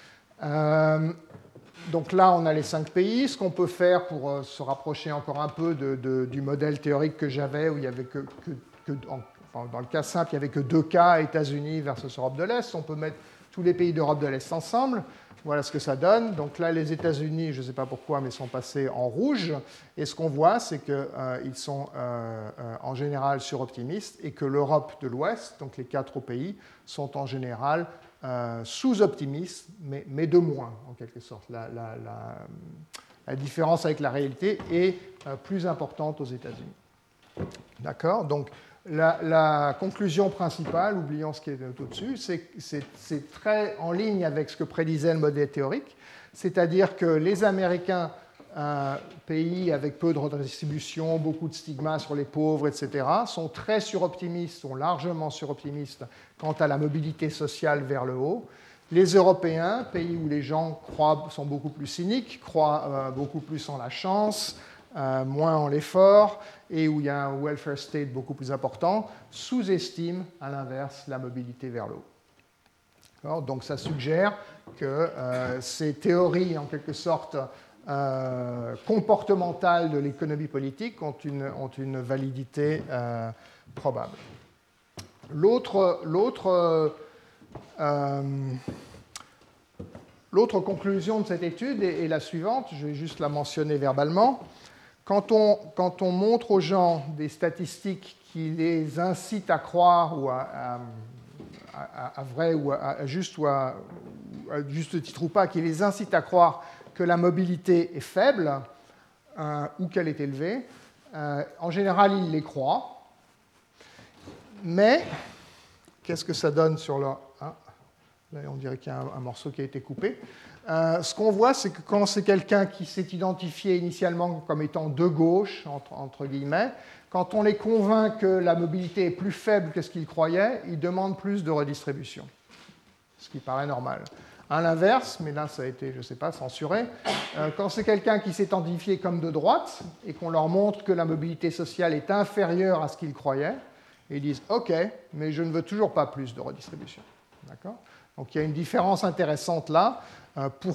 Donc là, on a les 5 pays. Ce qu'on peut faire pour se rapprocher encore un peu du modèle théorique que j'avais, où il y avait dans le cas simple, il n'y avait que 2 cas, États-Unis versus Europe de l'Est. On peut mettre tous les pays d'Europe de l'Est ensemble. Voilà ce que ça donne. Donc là, les États-Unis, je ne sais pas pourquoi, mais sont passés en rouge. Et ce qu'on voit, c'est qu'ils sont en général suroptimistes et que l'Europe de l'Ouest, donc les 4 pays, sont en général sous-optimistes, mais de moins, en quelque sorte. La différence avec la réalité est plus importante aux États-Unis. D'accord ? Donc, la conclusion principale, oublions ce qui est au-dessus, c'est très en ligne avec ce que prédisait le modèle théorique, c'est-à-dire que les Américains pays avec peu de redistribution, beaucoup de stigmas sur les pauvres, etc., sont très suroptimistes, sont largement suroptimistes quant à la mobilité sociale vers le haut. Les Européens, pays où les gens sont beaucoup plus cyniques, croient beaucoup plus en la chance, moins en l'effort, et où il y a un welfare state beaucoup plus important, sous-estiment à l'inverse la mobilité vers le haut. Donc ça suggère que ces théories, en quelque sorte, comportementales de l'économie politique ont une validité probable. L'autre conclusion de cette étude est la suivante, je vais juste la mentionner verbalement. Quand on montre aux gens des statistiques qui les incitent à croire ou à vrai ou à juste titre ou pas, qui les incitent à croire que la mobilité est faible ou qu'elle est élevée, en général, ils les croient. Mais qu'est-ce que ça donne sur leur... Ah, là, on dirait qu'il y a un morceau qui a été coupé. Ce qu'on voit, c'est que quand c'est quelqu'un qui s'est identifié initialement comme étant de gauche, entre guillemets, quand on les convainc que la mobilité est plus faible que ce qu'ils croyaient, ils demandent plus de redistribution, ce qui paraît normal. À l'inverse, mais là ça a été, je ne sais pas, censuré, quand c'est quelqu'un qui s'est identifié comme de droite et qu'on leur montre que la mobilité sociale est inférieure à ce qu'ils croyaient, ils disent « Ok, mais je ne veux toujours pas plus de redistribution. » D'accord ? Donc il y a une différence intéressante là. Pourquoi ?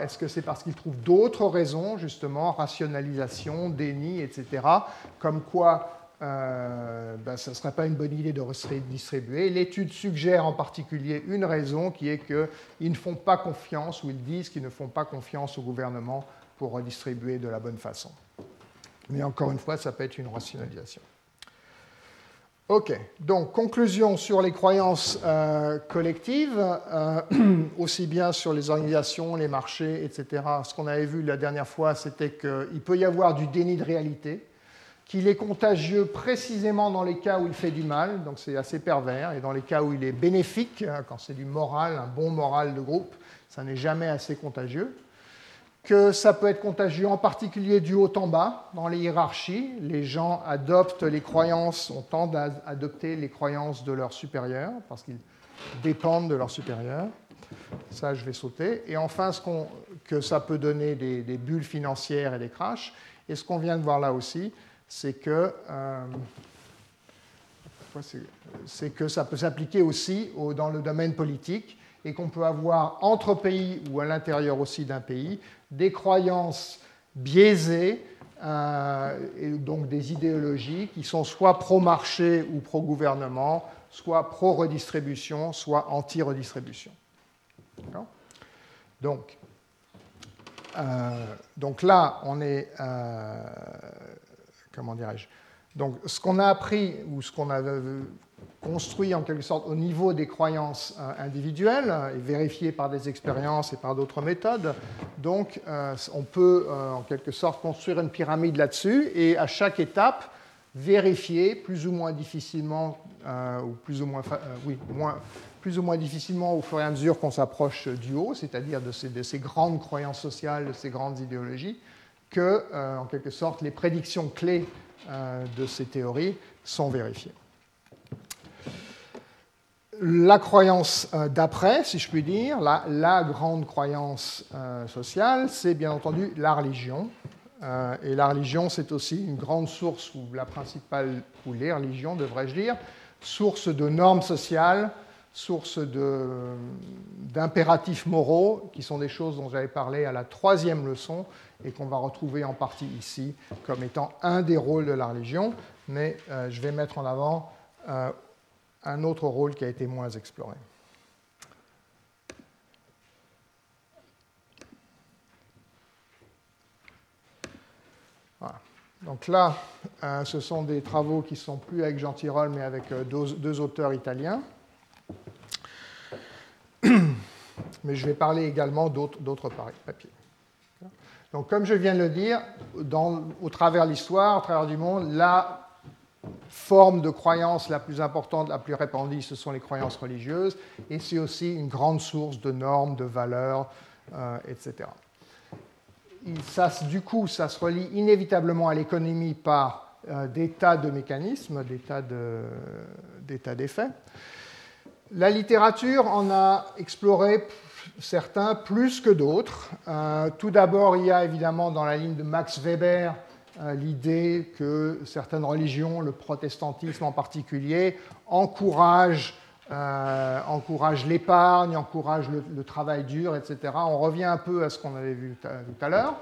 Est-ce que c'est parce qu'ils trouvent d'autres raisons, justement, rationalisation, déni, etc., comme quoi ce ne serait pas une bonne idée de redistribuer. L'étude suggère en particulier une raison qui est qu'ils ne font pas confiance, ou ils disent qu'ils ne font pas confiance au gouvernement pour redistribuer de la bonne façon. Mais encore une fois, ça peut être une rationalisation. Ok, donc conclusion sur les croyances collectives, aussi bien sur les organisations, les marchés, etc. Ce qu'on avait vu la dernière fois, c'était qu'il peut y avoir du déni de réalité, qu'il est contagieux précisément dans les cas où il fait du mal, donc c'est assez pervers, et dans les cas où il est bénéfique, quand c'est du moral, un bon moral de groupe, ça n'est jamais assez contagieux, que ça peut être contagieux en particulier du haut en bas, dans les hiérarchies, les gens adoptent les croyances, on tend à adopter les croyances de leurs supérieurs, parce qu'ils dépendent de leurs supérieurs, ça je vais sauter, et enfin que ça peut donner des bulles financières et des crashs, et ce qu'on vient de voir là aussi, c'est que ça peut s'appliquer aussi dans le domaine politique et qu'on peut avoir entre pays ou à l'intérieur aussi d'un pays des croyances biaisées et donc des idéologies qui sont soit pro-marché ou pro-gouvernement, soit pro-redistribution, soit anti-redistribution. Donc là, on est... comment dirais-je ? Donc, ce qu'on a appris, ou ce qu'on a construit en quelque sorte au niveau des croyances individuelles, et vérifié par des expériences et par d'autres méthodes, donc on peut en quelque sorte construire une pyramide là-dessus, et à chaque étape, vérifier plus ou moins difficilement, ou plus ou moins difficilement au fur et à mesure qu'on s'approche du haut, c'est-à-dire de ces grandes croyances sociales, de ces grandes idéologies, que, en quelque sorte, les prédictions clés de ces théories sont vérifiées. La croyance d'après, si je puis dire, la grande croyance sociale, c'est bien entendu la religion. Et la religion, c'est aussi une grande source, ou la principale, ou les religions, devrais-je dire, source de normes sociales, source d'impératifs moraux, qui sont des choses dont j'avais parlé à la 3e leçon, et qu'on va retrouver en partie ici comme étant un des rôles de la religion, mais je vais mettre en avant un autre rôle qui a été moins exploré. Voilà. Donc là, ce sont des travaux qui ne sont plus avec Jean Tirole, mais avec deux auteurs italiens. Mais je vais parler également d'autres papiers. Donc, comme je viens de le dire, au travers de l'histoire, au travers du monde, la forme de croyance la plus importante, la plus répandue, ce sont les croyances religieuses, et c'est aussi une grande source de normes, de valeurs, etc. du coup, ça se relie inévitablement à l'économie par des tas de mécanismes, des tas d'effets. La littérature en a exploré certains plus que d'autres. Tout d'abord, il y a évidemment dans la ligne de Max Weber l'idée que certaines religions, le protestantisme en particulier, encouragent l'épargne, encouragent le travail dur, etc. On revient un peu à ce qu'on avait vu tout à l'heure.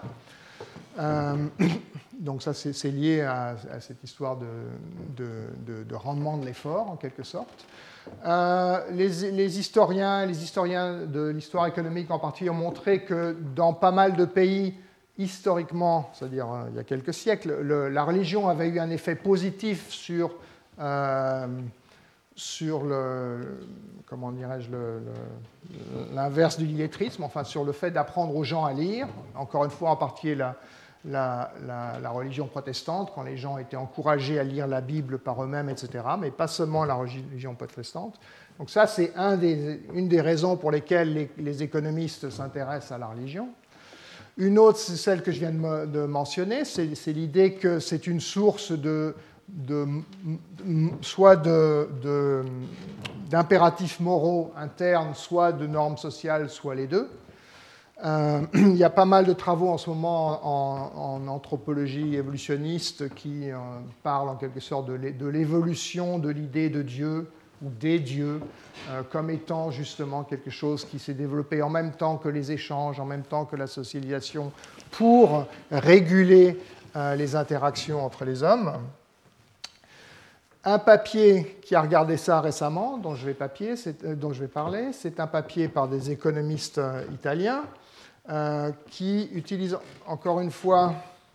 Donc ça, c'est lié à cette histoire de rendement de l'effort, en quelque sorte. Les historiens de l'histoire économique en particulier ont montré que dans pas mal de pays, historiquement, c'est-à-dire il y a quelques siècles, la religion avait eu un effet positif sur comment dirais-je, l'inverse du illettrisme, enfin sur le fait d'apprendre aux gens à lire. Encore une fois, en particulier la religion protestante, quand les gens étaient encouragés à lire la Bible par eux-mêmes, etc., mais pas seulement la religion protestante. Donc ça, c'est une des raisons pour lesquelles les économistes s'intéressent à la religion. Une autre, c'est celle que je viens de mentionner, c'est l'idée que c'est une source soit d'impératifs moraux internes, soit de normes sociales, soit les deux. Il y a pas mal de travaux en ce moment en anthropologie évolutionniste qui parlent en quelque sorte de l'évolution de l'idée de Dieu ou des dieux comme étant justement quelque chose qui s'est développé en même temps que les échanges, en même temps que la socialisation, pour réguler les interactions entre les hommes. Un papier qui a regardé ça récemment, dont je vais parler, c'est un papier par des économistes italiens qui utilisent encore une fois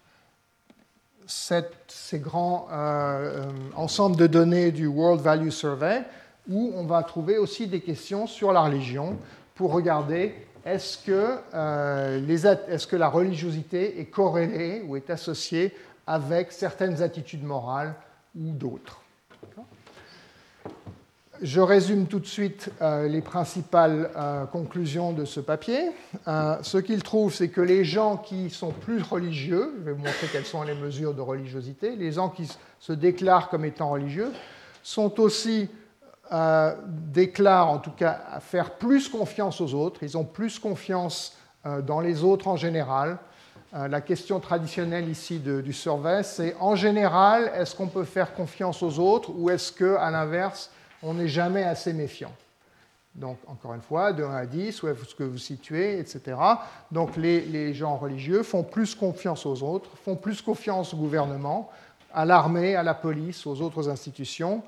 ces grands ensembles de données du World Value Survey, où on va trouver aussi des questions sur la religion pour regarder est-ce que la religiosité est corrélée ou est associée avec certaines attitudes morales ou d'autres. Je résume tout de suite les principales conclusions de ce papier. Ce qu'il trouve, c'est que les gens qui sont plus religieux, je vais vous montrer quelles sont les mesures de religiosité, les gens qui se déclarent comme étant religieux, sont aussi, déclarent en tout cas, à faire plus confiance aux autres. Ils ont plus confiance dans les autres en général. La question traditionnelle ici du survey, c'est en général, est-ce qu'on peut faire confiance aux autres ou est-ce qu'à l'inverse, on n'est jamais assez méfiant. Donc, encore une fois, de 1 à 10, où est-ce que vous situez, etc. Donc, les gens religieux font plus confiance aux autres, font plus confiance au gouvernement, à l'armée, à la police, aux autres institutions,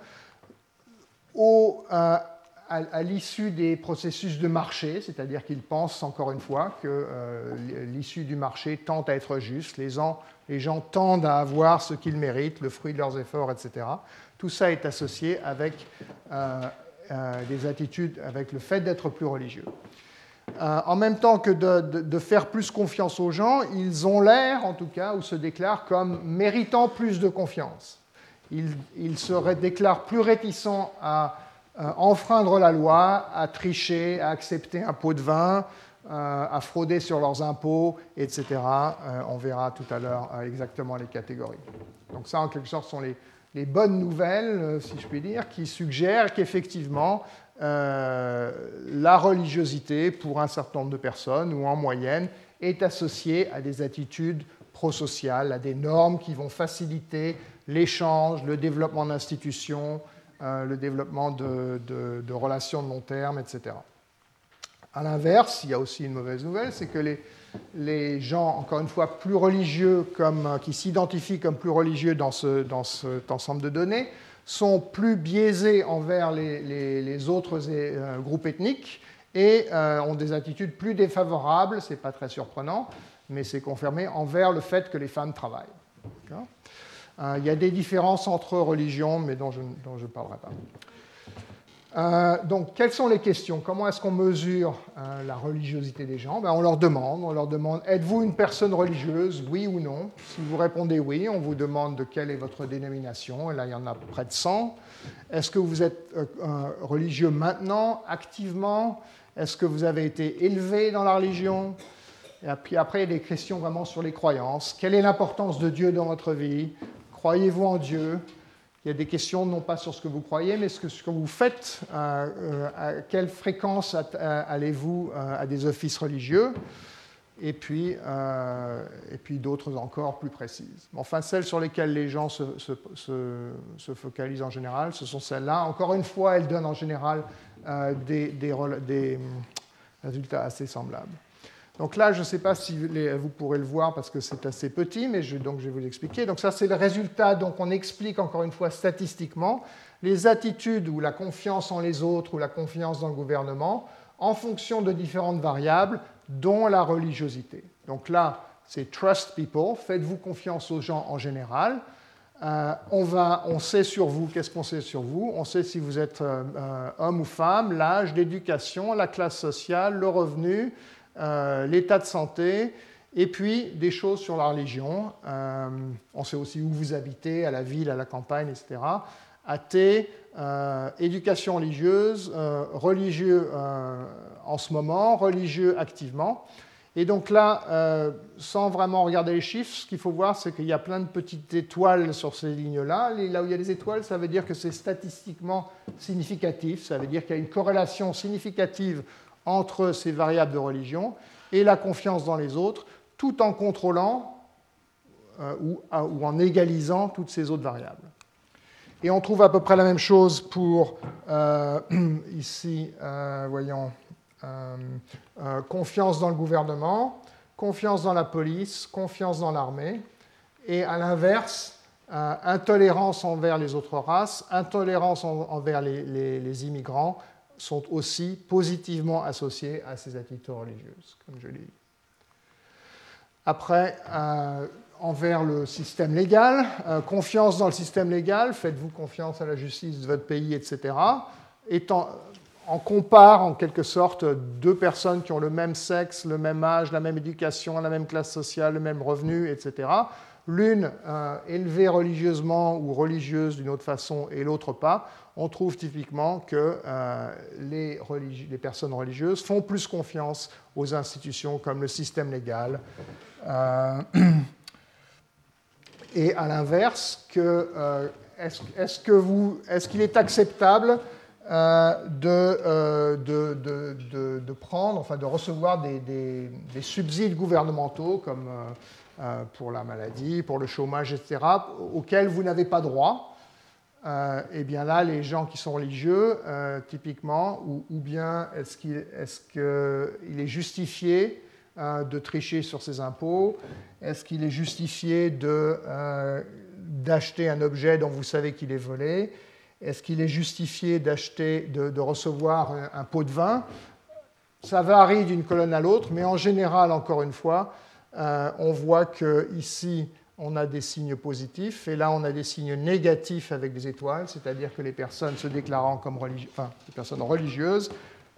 à l'issue des processus de marché, c'est-à-dire qu'ils pensent, encore une fois, que l'issue du marché tend à être juste, les gens tendent à avoir ce qu'ils méritent, le fruit de leurs efforts, etc. Tout ça est associé avec des attitudes, avec le fait d'être plus religieux. En même temps que de faire plus confiance aux gens, ils ont l'air, en tout cas, ou se déclarent comme méritant plus de confiance. Ils se déclarent plus réticents à enfreindre la loi, à tricher, à accepter un pot de vin, à frauder sur leurs impôts, etc. On verra tout à l'heure exactement les catégories. Donc ça, en quelque sorte, sont les bonnes nouvelles, si je puis dire, qui suggèrent qu'effectivement, la religiosité, pour un certain nombre de personnes, ou en moyenne, est associée à des attitudes prosociales, à des normes qui vont faciliter l'échange, le développement d'institutions, le développement de relations de long terme, etc. À l'inverse, il y a aussi une mauvaise nouvelle, c'est que les gens, encore une fois, plus religieux, qui s'identifient comme plus religieux dans cet ensemble de données, sont plus biaisés envers les autres groupes ethniques et ont des attitudes plus défavorables, ce n'est pas très surprenant, mais c'est confirmé, envers le fait que les femmes travaillent. D'accord ? Il y a des différences entre religions, mais dont je ne parlerai pas. Donc, quelles sont les questions? Comment est-ce qu'on mesure la religiosité des gens? On leur demande, êtes-vous une personne religieuse, oui ou non? Si vous répondez oui, on vous demande de quelle est votre dénomination, et là, il y en a près de 100. Est-ce que vous êtes religieux maintenant, activement? Est-ce que vous avez été élevé dans la religion? Et puis après, il y a des questions vraiment sur les croyances. Quelle est l'importance de Dieu dans votre vie? Croyez-vous en Dieu? Il y a des questions non pas sur ce que vous croyez, mais ce que vous faites. À quelle fréquence allez-vous à des offices religieux? Et puis d'autres encore plus précises. Enfin, celles sur lesquelles les gens se focalisent en général, ce sont celles-là. Encore une fois, elles donnent en général des résultats assez semblables. Donc là, je ne sais pas si vous pourrez le voir parce que c'est assez petit, mais donc je vais vous l'expliquer. Donc ça, c'est le résultat. Donc on explique encore une fois statistiquement les attitudes ou la confiance en les autres ou la confiance dans le gouvernement en fonction de différentes variables, dont la religiosité. Donc là, c'est trust people, faites-vous confiance aux gens en général. On sait sur vous, qu'est-ce qu'on sait sur vous? On sait si vous êtes homme ou femme, l'âge, l'éducation, la classe sociale, le revenu, l'état de santé, et puis des choses sur la religion. On sait aussi où vous habitez, à la ville, à la campagne, etc. Athée, éducation religieuse, religieux en ce moment, religieux activement. Et donc là, sans vraiment regarder les chiffres, ce qu'il faut voir, c'est qu'il y a plein de petites étoiles sur ces lignes-là. Là où il y a des étoiles, ça veut dire que c'est statistiquement significatif. Ça veut dire qu'il y a une corrélation significative entre ces variables de religion et la confiance dans les autres, tout en contrôlant ou en égalisant toutes ces autres variables. Et on trouve à peu près la même chose pour, ici, voyons, confiance dans le gouvernement, confiance dans la police, confiance dans l'armée, et à l'inverse, intolérance envers les autres races, intolérance envers les immigrants sont aussi positivement associés à ces attitudes religieuses, comme je l'ai dit. Après, envers le système légal, confiance dans le système légal, faites-vous confiance à la justice de votre pays, etc. On compare en quelque sorte deux personnes qui ont le même sexe, le même âge, la même éducation, la même classe sociale, le même revenu, etc. L'une élevée religieusement ou religieuse d'une autre façon et l'autre pas. On trouve typiquement que les personnes religieuses font plus confiance aux institutions comme le système légal. Et à l'inverse, est-ce qu'il est acceptable de prendre, enfin de recevoir des subsides gouvernementaux comme pour la maladie, pour le chômage, etc., auxquels vous n'avez pas droit? Eh bien là, les gens qui sont religieux, typiquement, ou bien est-ce qu'il est justifié de tricher sur ses impôts? Est-ce qu'il est justifié d'acheter un objet dont vous savez qu'il est volé? Est-ce qu'il est justifié de recevoir un pot de vin? Ça varie d'une colonne à l'autre, mais en général, encore une fois, on voit qu'ici, on a des signes positifs, et là, on a des signes négatifs avec des étoiles, c'est-à-dire que les personnes se déclarant comme les personnes religieuses,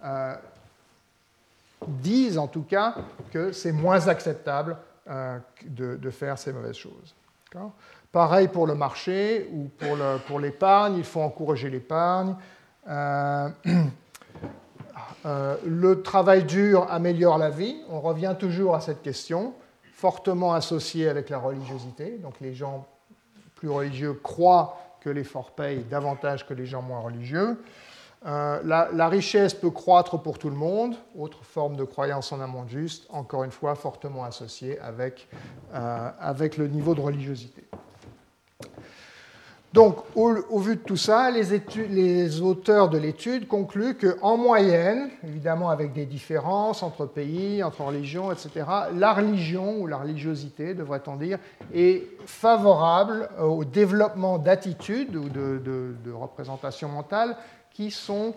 disent en tout cas que c'est moins acceptable de faire ces mauvaises choses. D'accord ? Pareil pour le marché ou pour l'épargne, il faut encourager l'épargne. Le travail dur améliore la vie, on revient toujours à cette question, fortement associée avec la religiosité. Donc les gens plus religieux croient que l'effort paye davantage que les gens moins religieux. La richesse peut croître pour tout le monde, autre forme de croyance en un monde juste, encore une fois fortement associée avec le niveau de religiosité. Donc, au vu de tout ça, les auteurs de l'étude concluent qu'en moyenne, évidemment avec des différences entre pays, entre religions, etc., la religion ou la religiosité, devrait-on dire, est favorable au développement d'attitudes ou de représentations mentales qui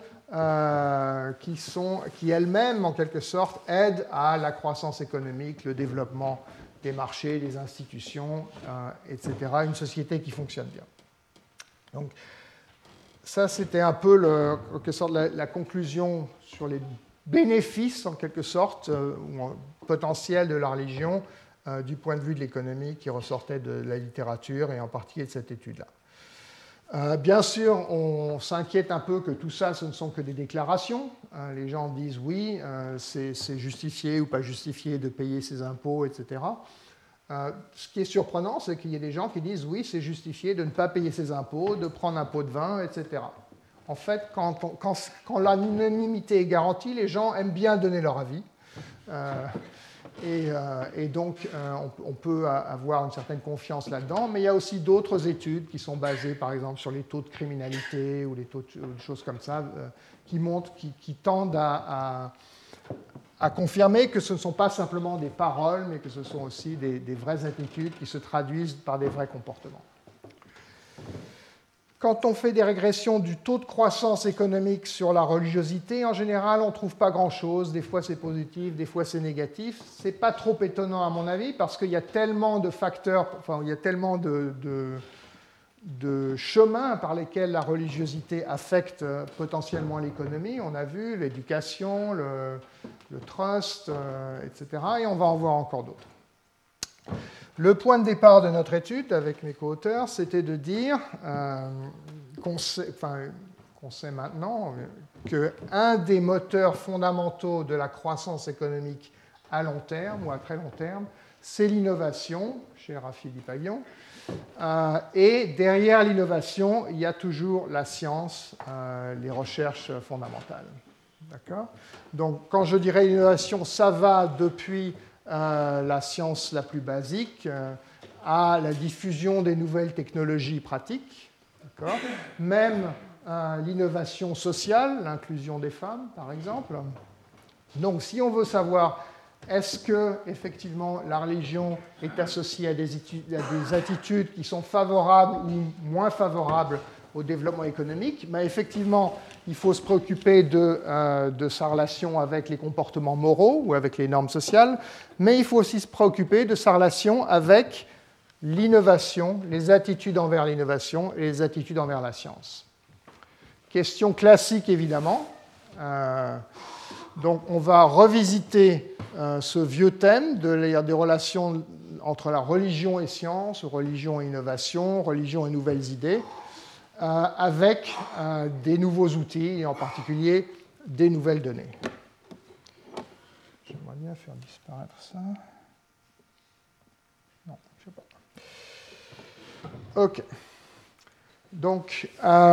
elles-mêmes, en quelque sorte, aident à la croissance économique, le développement des marchés, des institutions, etc., une société qui fonctionne bien. Donc, ça, c'était un peu en quelque sorte, la conclusion sur les bénéfices, en quelque sorte, potentiels de la religion du point de vue de l'économie qui ressortait de la littérature et en particulier de cette étude-là. Bien sûr, on s'inquiète un peu que tout ça, ce ne sont que des déclarations. Les gens disent oui, c'est justifié ou pas justifié de payer ses impôts, etc. Ce qui est surprenant, c'est qu'il y a des gens qui disent oui, c'est justifié de ne pas payer ses impôts, de prendre un pot de vin, etc. En fait, quand l'anonymité est garantie, les gens aiment bien donner leur avis. Et donc, on peut avoir une certaine confiance là-dedans, mais il y a aussi d'autres études qui sont basées, par exemple, sur les taux de criminalité ou les taux de choses comme ça, qui tendent à confirmer que ce ne sont pas simplement des paroles, mais que ce sont aussi des vraies attitudes qui se traduisent par des vrais comportements. Quand on fait des régressions du taux de croissance économique sur la religiosité, en général, on ne trouve pas grand-chose. Des fois, c'est positif, des fois, c'est négatif. Ce n'est pas trop étonnant, à mon avis, parce qu'il y a tellement de facteurs, il y a tellement de chemins par lesquels la religiosité affecte potentiellement l'économie. On a vu l'éducation, le trust, etc. Et on va en voir encore d'autres. Le point de départ de notre étude avec mes co-auteurs, c'était de dire qu'on sait maintenant qu'un des moteurs fondamentaux de la croissance économique à long terme ou à très long terme, c'est l'innovation, cher Philippe Aguillon. Et derrière l'innovation, il y a toujours la science, les recherches fondamentales. D'accord ? Donc, quand je dirais l'innovation, ça va depuis la science la plus basique à la diffusion des nouvelles technologies pratiques, d'accord ? Même l'innovation sociale, l'inclusion des femmes, par exemple. Donc, si on veut savoir est-ce que effectivement la religion est associée à des attitudes qui sont favorables ou moins favorables au développement économique, mais effectivement, il faut se préoccuper de sa relation avec les comportements moraux ou avec les normes sociales, mais il faut aussi se préoccuper de sa relation avec l'innovation, les attitudes envers l'innovation et les attitudes envers la science. Question classique, évidemment. Donc, on va revisiter ce vieux thème des relations entre la religion et science, religion et innovation, religion et nouvelles idées, avec des nouveaux outils, et en particulier des nouvelles données. J'aimerais bien faire disparaître ça. Non, je ne sais pas. OK. Donc,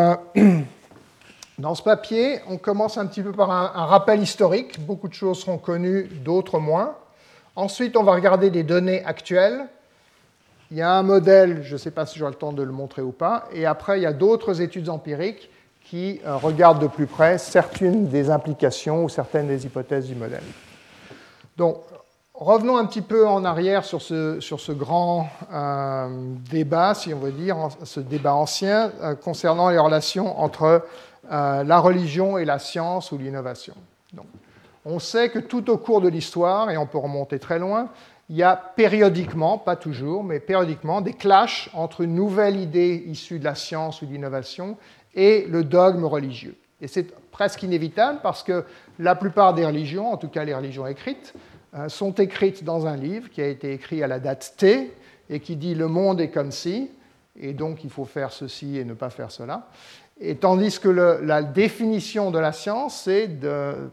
dans ce papier, on commence un petit peu par un rappel historique. Beaucoup de choses seront connues, d'autres moins. Ensuite, on va regarder des données actuelles. Il y a un modèle, je ne sais pas si j'aurai le temps de le montrer ou pas, et après, il y a d'autres études empiriques qui regardent de plus près certaines des implications ou certaines des hypothèses du modèle. Donc, revenons un petit peu en arrière sur ce grand débat, si on veut dire, ce débat ancien concernant les relations entre la religion et la science ou l'innovation. Donc, on sait que tout au cours de l'histoire, et on peut remonter très loin, il y a périodiquement, pas toujours, mais périodiquement, des clashs entre une nouvelle idée issue de la science ou de l'innovation et le dogme religieux. Et c'est presque inévitable parce que la plupart des religions, en tout cas les religions écrites, sont écrites dans un livre qui a été écrit à la date T et qui dit « le monde est comme ci », et donc il faut faire ceci et ne pas faire cela. Et tandis que la définition de la science, c'est de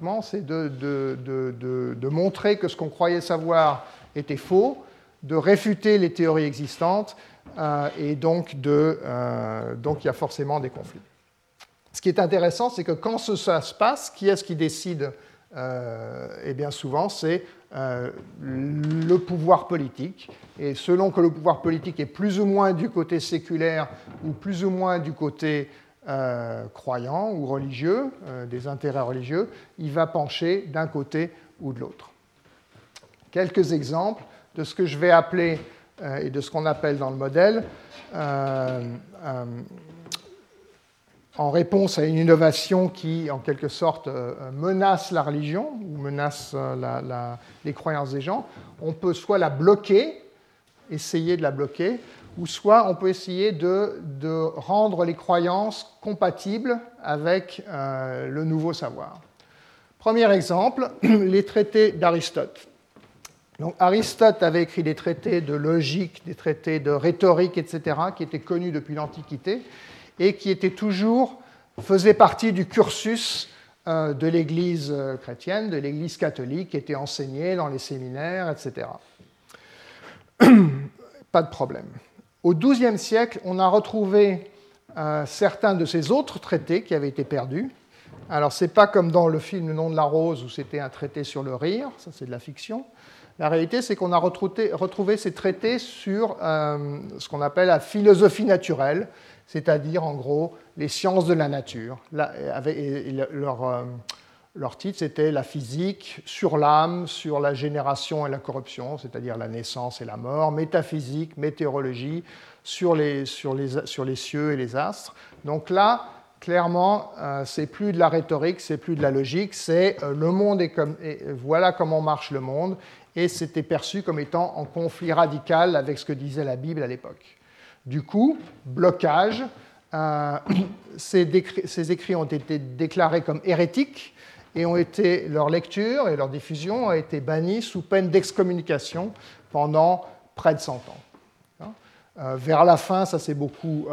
montrer que ce qu'on croyait savoir était faux, de réfuter les théories existantes, et donc il y a forcément des conflits. Ce qui est intéressant, c'est que quand ça se passe, qui est-ce qui décide ? Et bien souvent, c'est le pouvoir politique. Et selon que le pouvoir politique est plus ou moins du côté séculaire ou plus ou moins du côté croyant ou religieux, des intérêts religieux, il va pencher d'un côté ou de l'autre. Quelques exemples de ce que je vais appeler et de ce qu'on appelle dans le modèle en réponse à une innovation qui, en quelque sorte, menace la religion ou menace les croyances des gens, on peut soit la bloquer, essayer de la bloquer, ou soit on peut essayer de rendre les croyances compatibles avec le nouveau savoir. Premier exemple, les traités d'Aristote. Donc Aristote avait écrit des traités de logique, des traités de rhétorique, etc., qui étaient connus depuis l'Antiquité et qui faisaient partie du cursus de l'Église chrétienne, de l'Église catholique, qui était enseignée dans les séminaires, etc. Pas de problème. Au XIIe siècle, on a retrouvé certains de ces autres traités qui avaient été perdus. Alors, ce n'est pas comme dans le film Le nom de la rose, où c'était un traité sur le rire, ça c'est de la fiction. La réalité, c'est qu'on a retrouvé ces traités sur ce qu'on appelle la philosophie naturelle, c'est-à-dire, en gros, les sciences de la nature. Leur titre, c'était la physique sur l'âme, sur la génération et la corruption, c'est-à-dire la naissance et la mort, métaphysique, météorologie, sur les cieux et les astres. Donc là, clairement, c'est plus de la rhétorique, c'est plus de la logique, c'est le monde voilà comment marche le monde, et c'était perçu comme étant en conflit radical avec ce que disait la Bible à l'époque. Du coup, blocage, ces écrits ont été déclarés comme hérétiques, et leur lecture et leur diffusion ont été bannies sous peine d'excommunication pendant près de 100 ans. Vers la fin, ça s'est beaucoup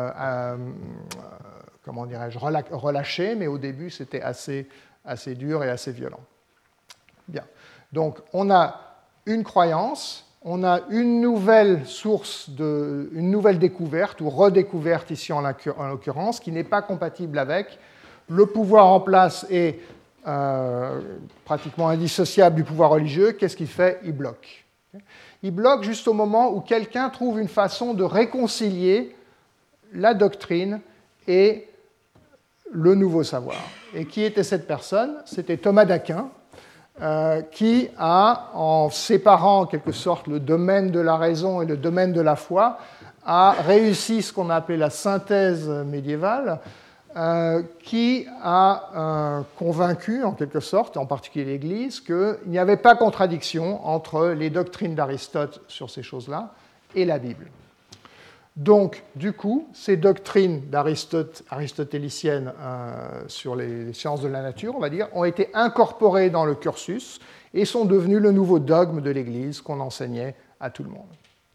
relâché, mais au début, c'était assez dur et assez violent. Bien. Donc, on a une croyance, on a une nouvelle source, une nouvelle découverte, ou redécouverte ici en l'occurrence, qui n'est pas compatible avec. Le pouvoir en place est pratiquement indissociable du pouvoir religieux. Qu'est-ce qu'il fait? Il bloque. Il bloque juste au moment où quelqu'un trouve une façon de réconcilier la doctrine et le nouveau savoir. Et qui était cette personne? C'était Thomas d'Aquin, qui a, en séparant en quelque sorte le domaine de la raison et le domaine de la foi, a réussi ce qu'on a appelé la synthèse médiévale, qui a convaincu, en quelque sorte, en particulier l'Église, qu'il n'y avait pas contradiction entre les doctrines d'Aristote sur ces choses-là et la Bible. Donc, du coup, ces doctrines aristotéliciennes sur les sciences de la nature, on va dire, ont été incorporées dans le cursus et sont devenues le nouveau dogme de l'Église qu'on enseignait à tout le monde.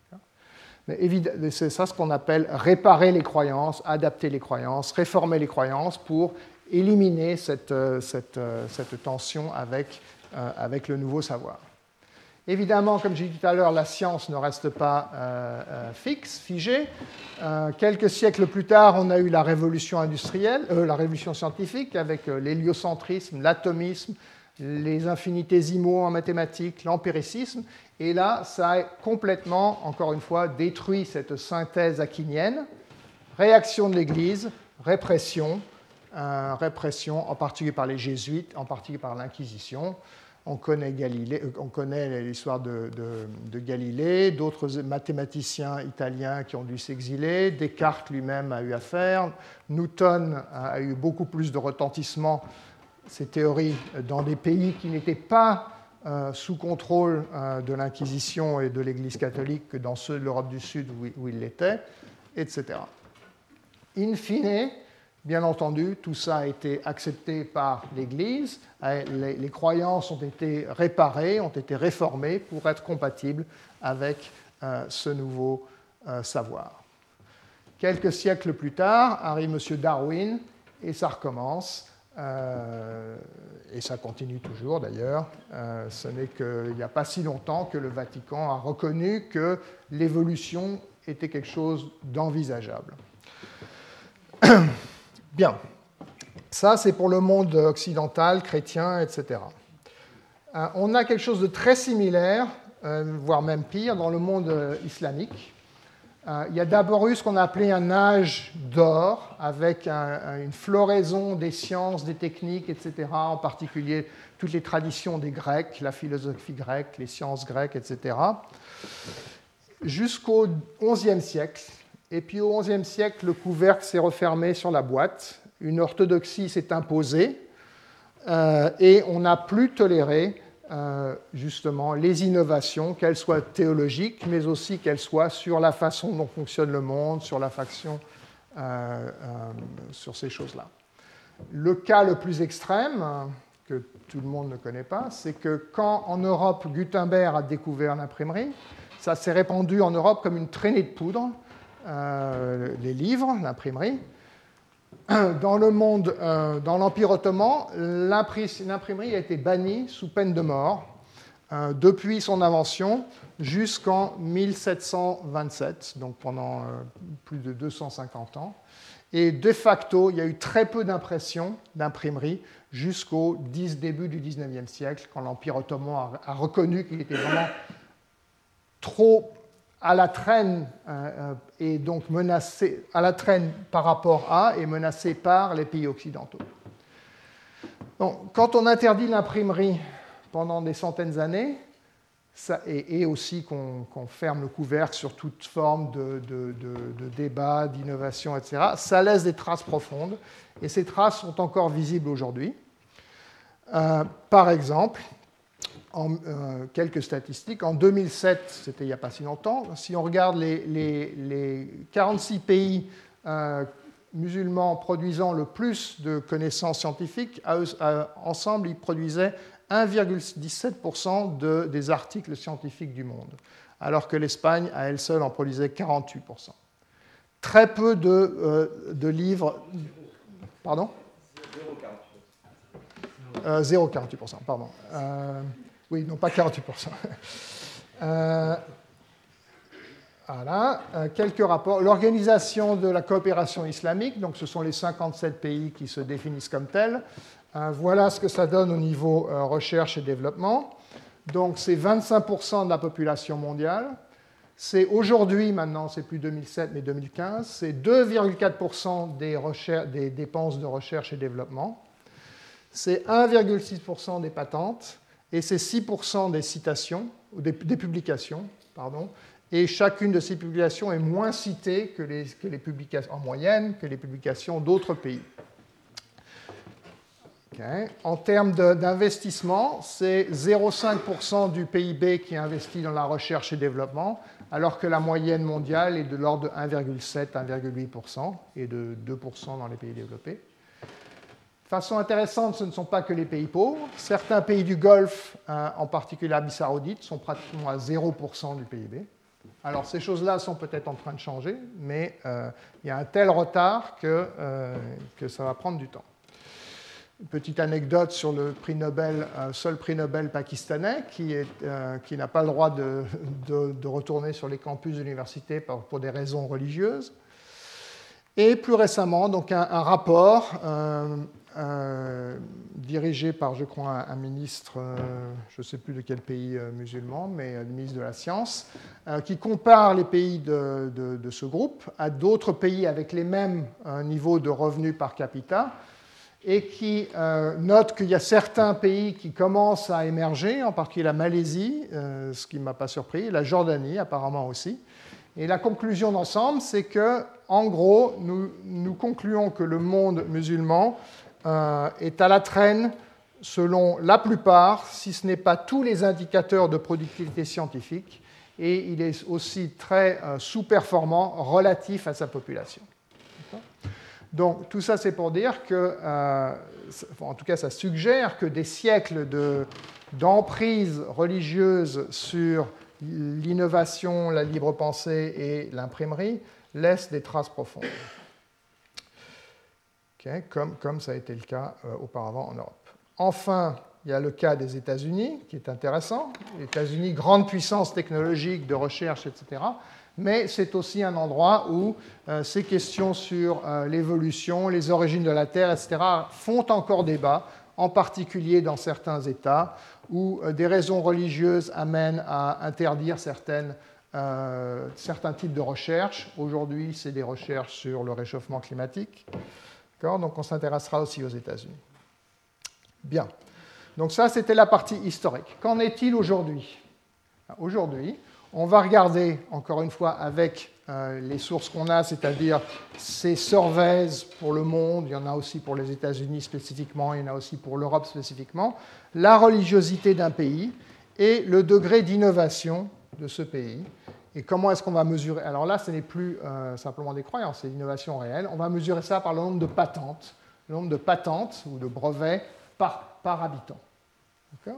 C'est ça ce qu'on appelle réparer les croyances, adapter les croyances, réformer les croyances pour éliminer cette tension avec le nouveau savoir. Évidemment, comme j'ai dit tout à l'heure, la science ne reste pas figée. Quelques siècles plus tard, on a eu la révolution industrielle, la révolution scientifique avec l'héliocentrisme, l'atomisme, les infinitésimaux en mathématiques, l'empiricisme. Et là, ça a complètement, encore une fois, détruit cette synthèse aquinienne. Réaction de l'Église, répression, en particulier par les jésuites, en particulier par l'Inquisition. On connaît l'histoire de Galilée, d'autres mathématiciens italiens qui ont dû s'exiler, Descartes lui-même a eu affaire, Newton a eu beaucoup plus de retentissement, ses théories, dans des pays qui n'étaient pas sous contrôle de l'Inquisition et de l'Église catholique que dans ceux de l'Europe du Sud où il l'était, etc. In fine, bien entendu, tout ça a été accepté par l'Église, les croyances ont été réparées, ont été réformées pour être compatibles avec ce nouveau savoir. Quelques siècles plus tard, arrive M. Darwin et ça recommence. Et ça continue toujours d'ailleurs. Ce n'est qu'il n'y a pas si longtemps que le Vatican a reconnu que l'évolution était quelque chose d'envisageable. Bien, ça c'est pour le monde occidental, chrétien, etc. On a quelque chose de très similaire, voire même pire, dans le monde islamique. Il y a d'abord eu ce qu'on a appelé un âge d'or, avec une floraison des sciences, des techniques, etc., en particulier toutes les traditions des Grecs, la philosophie grecque, les sciences grecques, etc., jusqu'au XIe siècle. Et puis au XIe siècle, le couvercle s'est refermé sur la boîte, une orthodoxie s'est imposée, et on n'a plus toléré justement les innovations, qu'elles soient théologiques, mais aussi qu'elles soient sur la façon dont fonctionne le monde, sur la faction, sur ces choses-là. Le cas le plus extrême, que tout le monde ne connaît pas, c'est que quand en Europe Gutenberg a découvert l'imprimerie, ça s'est répandu en Europe comme une traînée de poudre, les livres, l'imprimerie. Dans le monde, dans l'Empire ottoman, l'imprimerie a été bannie sous peine de mort depuis son invention jusqu'en 1727, donc pendant plus de 250 ans. Et de facto, il y a eu très peu d'imprimerie jusqu'au début du XIXe siècle, quand l'Empire ottoman a reconnu qu'il était vraiment trop à la traîne et donc menacé à la traîne par rapport à et menacé par les pays occidentaux. Donc, quand on interdit l'imprimerie pendant des centaines d'années, et aussi qu'on ferme le couvercle sur toute forme de débat, d'innovation, etc., ça laisse des traces profondes, et ces traces sont encore visibles aujourd'hui. Par exemple, quelques statistiques. En 2007, c'était il n'y a pas si longtemps, si on regarde les 46 pays musulmans produisant le plus de connaissances scientifiques, ensemble, ils produisaient 1,17% des articles scientifiques du monde, alors que l'Espagne, à elle seule, en produisait 48%. Très peu de livres... Pardon ? 0,48%, pardon. Oui, non, pas 48%. Voilà, quelques rapports. L'Organisation de la coopération islamique, donc ce sont les 57 pays qui se définissent comme tels. Voilà ce que ça donne au niveau recherche et développement. Donc c'est 25% de la population mondiale. C'est aujourd'hui, maintenant, c'est plus 2007 mais 2015, c'est 2,4% des dépenses de recherche et développement. C'est 1,6% des patentes et c'est 6% des citations, ou des publications, pardon. Et chacune de ces publications est moins citée que les publications, en moyenne, que les publications d'autres pays. Okay. En termes d'investissement, c'est 0,5% du PIB qui est investi dans la recherche et développement, alors que la moyenne mondiale est de l'ordre de 1,7-1,8% et de 2% dans les pays développés. De façon intéressante, ce ne sont pas que les pays pauvres. Certains pays du Golfe, en particulier l'Arabie saoudite, sont pratiquement à 0% du PIB. Alors ces choses-là sont peut-être en train de changer, mais il y a un tel retard que ça va prendre du temps. Une petite anecdote sur le prix Nobel, seul prix Nobel pakistanais, qui n'a pas le droit de retourner sur les campus de l'université pour des raisons religieuses. Et plus récemment, donc un rapport dirigé par, je crois, un ministre, je ne sais plus de quel pays musulman, mais le ministre de la Science, qui compare les pays de ce groupe à d'autres pays avec les mêmes niveaux de revenus par capita, et qui note qu'il y a certains pays qui commencent à émerger, en particulier la Malaisie, ce qui ne m'a pas surpris, la Jordanie apparemment aussi. Et la conclusion d'ensemble, c'est que, en gros, nous concluons que le monde musulman est à la traîne selon la plupart, si ce n'est pas tous les indicateurs de productivité scientifique, et il est aussi très sous-performant relatif à sa population. Donc tout ça, c'est pour dire que, en tout cas, ça suggère que des siècles d'emprise religieuse sur l'innovation, la libre pensée et l'imprimerie laissent des traces profondes. Okay, comme ça a été le cas auparavant en Europe. Enfin, il y a le cas des États-Unis, qui est intéressant. Les États-Unis, grande puissance technologique, de recherche, etc., mais c'est aussi un endroit où ces questions sur l'évolution, les origines de la Terre, etc., font encore débat, en particulier dans certains États, où des raisons religieuses amènent à interdire certains types de recherches. Aujourd'hui, c'est des recherches sur le réchauffement climatique. Donc on s'intéressera aussi aux États-Unis. Bien. Donc ça, c'était la partie historique. Qu'en est-il aujourd'hui ? Aujourd'hui, on va regarder, encore une fois, avec les sources qu'on a, c'est-à-dire ces surveys pour le monde, il y en a aussi pour les États-Unis spécifiquement, il y en a aussi pour l'Europe spécifiquement, la religiosité d'un pays et le degré d'innovation de ce pays. Et comment est-ce qu'on va mesurer ? Alors là, ce n'est plus simplement des croyances, c'est l'innovation réelle. On va mesurer ça par le nombre de patentes ou de brevets par habitant. D'accord ?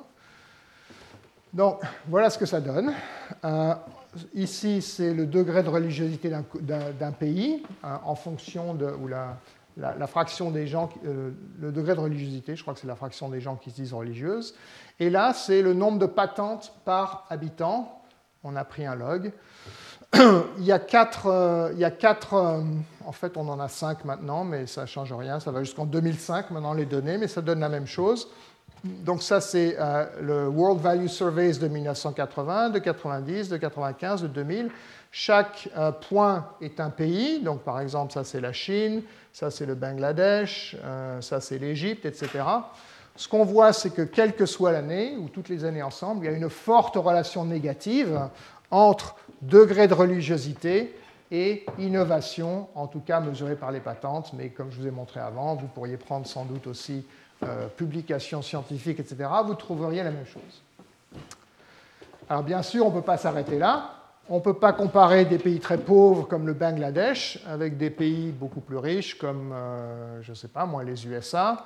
Donc, voilà ce que ça donne. Ici, c'est le degré de religiosité d'un pays en fonction de ou la fraction des gens, le degré de religiosité, je crois que c'est la fraction des gens qui se disent religieuses. Et là, c'est le nombre de patentes par habitant. On a pris un log. Il y a quatre, en fait, on en a 5 maintenant, mais ça ne change rien. Ça va jusqu'en 2005 maintenant les données, mais ça donne la même chose. Donc ça, c'est le World Value Surveys de 1980, de 90, de 95, de 2000. Chaque point est un pays. Donc par exemple, ça c'est la Chine, ça c'est le Bangladesh, ça c'est l'Égypte, etc. Ce qu'on voit, c'est que quelle que soit l'année, ou toutes les années ensemble, il y a une forte relation négative entre degré de religiosité et innovation, en tout cas mesurée par les patentes. Mais comme je vous ai montré avant, vous pourriez prendre sans doute aussi publications scientifiques, etc., vous trouveriez la même chose. Alors bien sûr, on ne peut pas s'arrêter là. On ne peut pas comparer des pays très pauvres comme le Bangladesh avec des pays beaucoup plus riches comme, je ne sais pas moi, les USA.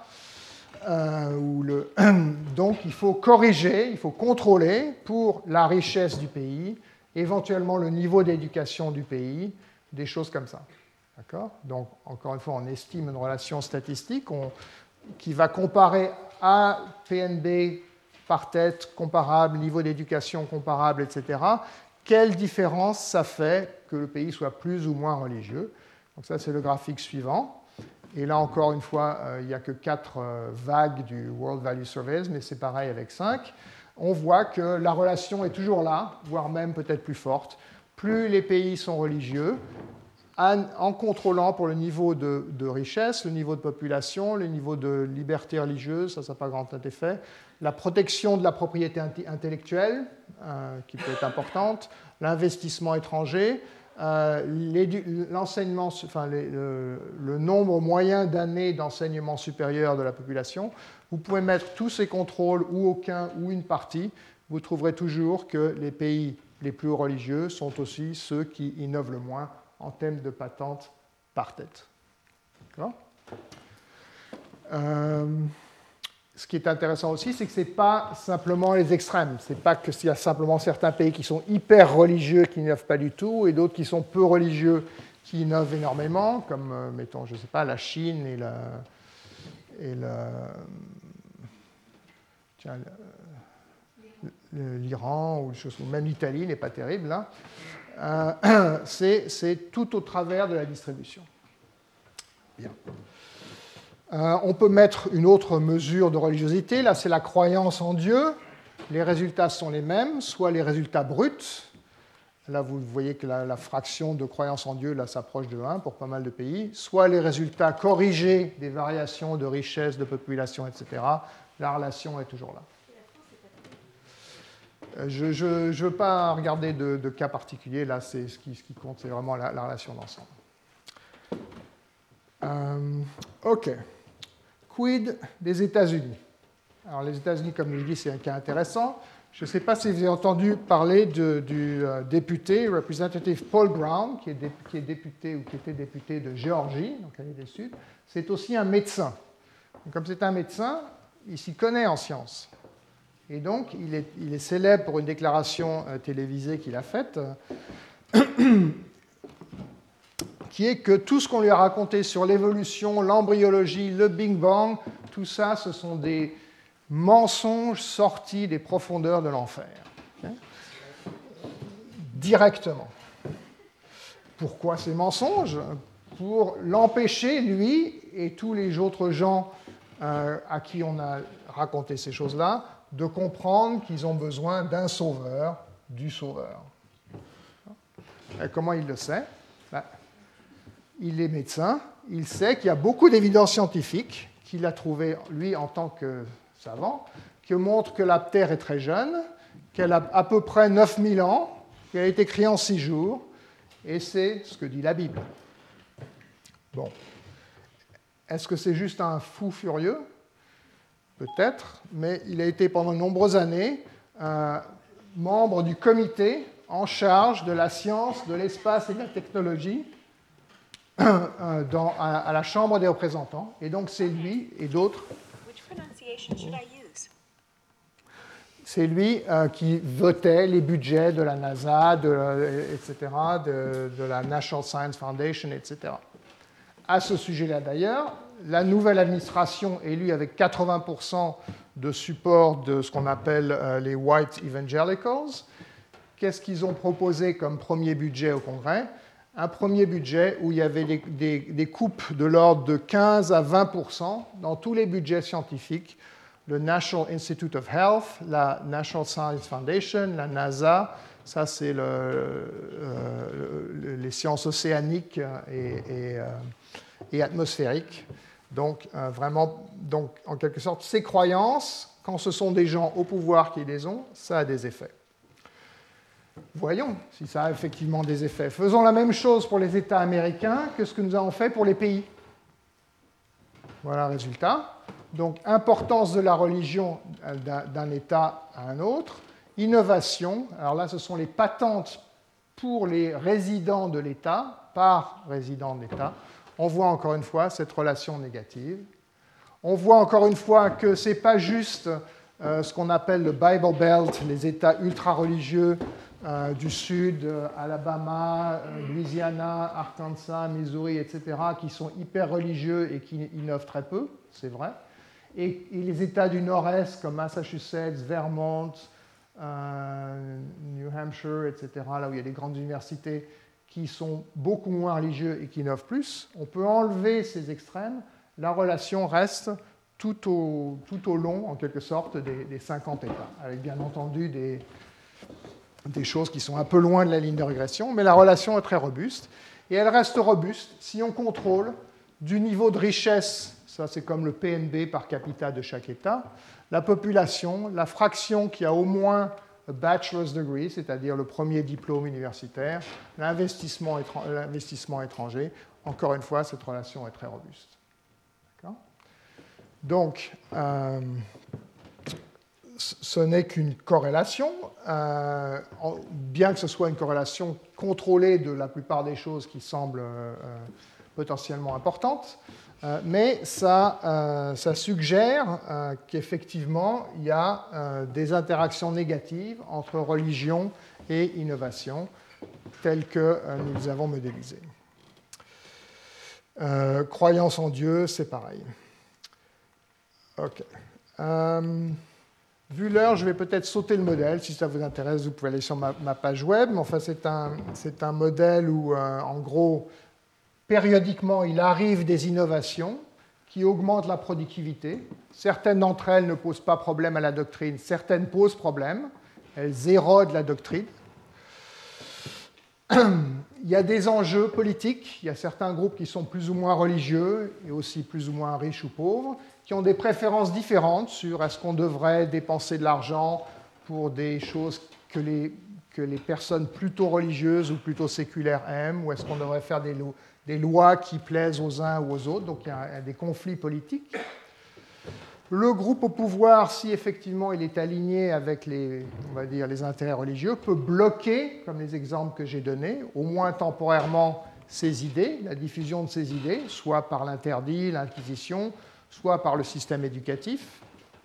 Donc il faut corriger, il faut contrôler pour la richesse du pays, éventuellement le niveau d'éducation du pays, des choses comme ça. D'accord ? Donc encore une fois, on estime une relation statistique qui va comparer à PNB par tête comparable, niveau d'éducation comparable, etc. Quelle différence ça fait que le pays soit plus ou moins religieux ? Donc ça, c'est le graphique suivant. Et là, encore une fois, il n'y a que 4 vagues du World Value Surveys, mais c'est pareil avec 5. On voit que la relation est toujours là, voire même peut-être plus forte. Plus les pays sont religieux, en contrôlant pour le niveau de richesse, le niveau de population, le niveau de liberté religieuse, ça n'a pas grand effet, la protection de la propriété intellectuelle, qui peut être importante, l'investissement étranger, l'enseignement, enfin, le nombre moyen d'années d'enseignement supérieur de la population. Vous pouvez mettre tous ces contrôles ou aucun ou une partie, vous trouverez toujours que les pays les plus religieux sont aussi ceux qui innovent le moins en termes de patentes par tête. D'accord ? Ce qui est intéressant aussi, c'est que ce n'est pas simplement les extrêmes. Ce n'est pas qu'il y a simplement certains pays qui sont hyper religieux qui n'innovent pas du tout et d'autres qui sont peu religieux qui innovent énormément, comme, mettons, je ne sais pas, la Chine et l'Iran, ou même l'Italie n'est pas terrible, là. C'est tout au travers de la distribution. Bien. On peut mettre une autre mesure de religiosité. Là, c'est la croyance en Dieu. Les résultats sont les mêmes, soit les résultats bruts. Là, vous voyez que la fraction de croyance en Dieu là, s'approche de 1 pour pas mal de pays. Soit les résultats corrigés des variations de richesse, de population, etc. La relation est toujours là. Je ne veux pas regarder de cas particuliers. Là, c'est ce qui compte, c'est vraiment la relation d'ensemble. OK. Quid des États-Unis ? Alors, les États-Unis, comme je l'ai dit, c'est un cas intéressant. Je ne sais pas si vous avez entendu parler du député, Representative Paul Brown, qui est député ou qui était député de Géorgie, donc l'année du Sud. C'est aussi un médecin. Donc, comme c'est un médecin, il s'y connaît en sciences. Et donc, il est célèbre pour une déclaration télévisée qu'il a faite, qui est que tout ce qu'on lui a raconté sur l'évolution, l'embryologie, le Big Bang, tout ça, ce sont des mensonges sortis des profondeurs de l'enfer. Okay ? Directement. Pourquoi ces mensonges ? Pour l'empêcher, lui et tous les autres gens à qui on a raconté ces choses-là, de comprendre qu'ils ont besoin d'un sauveur, du sauveur. Et comment il le sait ? Il est médecin, il sait qu'il y a beaucoup d'évidences scientifiques qu'il a trouvées, lui, en tant que savant, qui montrent que la Terre est très jeune, qu'elle a à peu près 9000 ans, qu'elle a été créée en 6 jours, et c'est ce que dit la Bible. Bon. Est-ce que c'est juste un fou furieux ? Peut-être, mais il a été pendant de nombreuses années membre du comité en charge de la science, de l'espace et de la technologie à la Chambre des représentants. Et donc c'est lui et d'autres. C'est lui qui votait les budgets de la NASA, etc., de la National Science Foundation, etc. À ce sujet-là, d'ailleurs, la nouvelle administration élue avec 80% de support de ce qu'on appelle les White Evangelicals, qu'est-ce qu'ils ont proposé comme premier budget au Congrès? Un premier budget où il y avait des coupes de l'ordre de 15 à 20% dans tous les budgets scientifiques, le National Institute of Health, la National Science Foundation, la NASA, ça c'est les sciences océaniques et atmosphériques. Donc, vraiment, en quelque sorte, ces croyances, quand ce sont des gens au pouvoir qui les ont, ça a des effets. Voyons si ça a effectivement des effets. Faisons la même chose pour les États américains que ce que nous avons fait pour les pays. Voilà le résultat. Donc, importance de la religion d'un État à un autre. Innovation. Alors là, ce sont les patentes pour les résidents de l'État, par résident de l'État. On voit encore une fois cette relation négative. On voit encore une fois que ce n'est pas juste ce qu'on appelle le Bible Belt, les États ultra-religieux du Sud, Alabama, Louisiana, Arkansas, Missouri, etc., qui sont hyper religieux et qui innovent très peu, c'est vrai. Et les États du Nord-Est comme Massachusetts, Vermont, New Hampshire, etc., là où il y a des grandes universités qui sont beaucoup moins religieux et qui innovent plus, on peut enlever ces extrêmes, la relation reste tout au long, en quelque sorte, des 50 États, avec bien entendu des choses qui sont un peu loin de la ligne de régression, mais la relation est très robuste, et elle reste robuste si on contrôle du niveau de richesse, ça c'est comme le PNB par capita de chaque État, la population, la fraction qui a au moins a bachelor's degree, c'est-à-dire le premier diplôme universitaire, l'investissement étranger. Encore une fois, cette relation est très robuste. D'accord ? Donc, ce n'est qu'une corrélation, bien que ce soit une corrélation contrôlée de la plupart des choses qui semblent potentiellement importantes, mais ça suggère qu'effectivement, il y a des interactions négatives entre religion et innovation, telles que nous les avons modélisées. Croyance en Dieu, c'est pareil. OK. Vu l'heure, je vais peut-être sauter le modèle. Si ça vous intéresse, vous pouvez aller sur ma page web. Mais enfin, c'est un modèle où, en gros, périodiquement, il arrive des innovations qui augmentent la productivité. Certaines d'entre elles ne posent pas problème à la doctrine, certaines posent problème. Elles érodent la doctrine. Il y a des enjeux politiques. Il y a certains groupes qui sont plus ou moins religieux et aussi plus ou moins riches ou pauvres, qui ont des préférences différentes sur est-ce qu'on devrait dépenser de l'argent pour des choses que les personnes plutôt religieuses ou plutôt séculaires aiment, ou est-ce qu'on devrait faire des lois qui plaisent aux uns ou aux autres. Donc il y a des conflits politiques. Le groupe au pouvoir, si effectivement il est aligné avec les intérêts religieux, peut bloquer, comme les exemples que j'ai donnés, au moins temporairement ces idées, la diffusion de ces idées, soit par l'interdit, l'inquisition, soit par le système éducatif.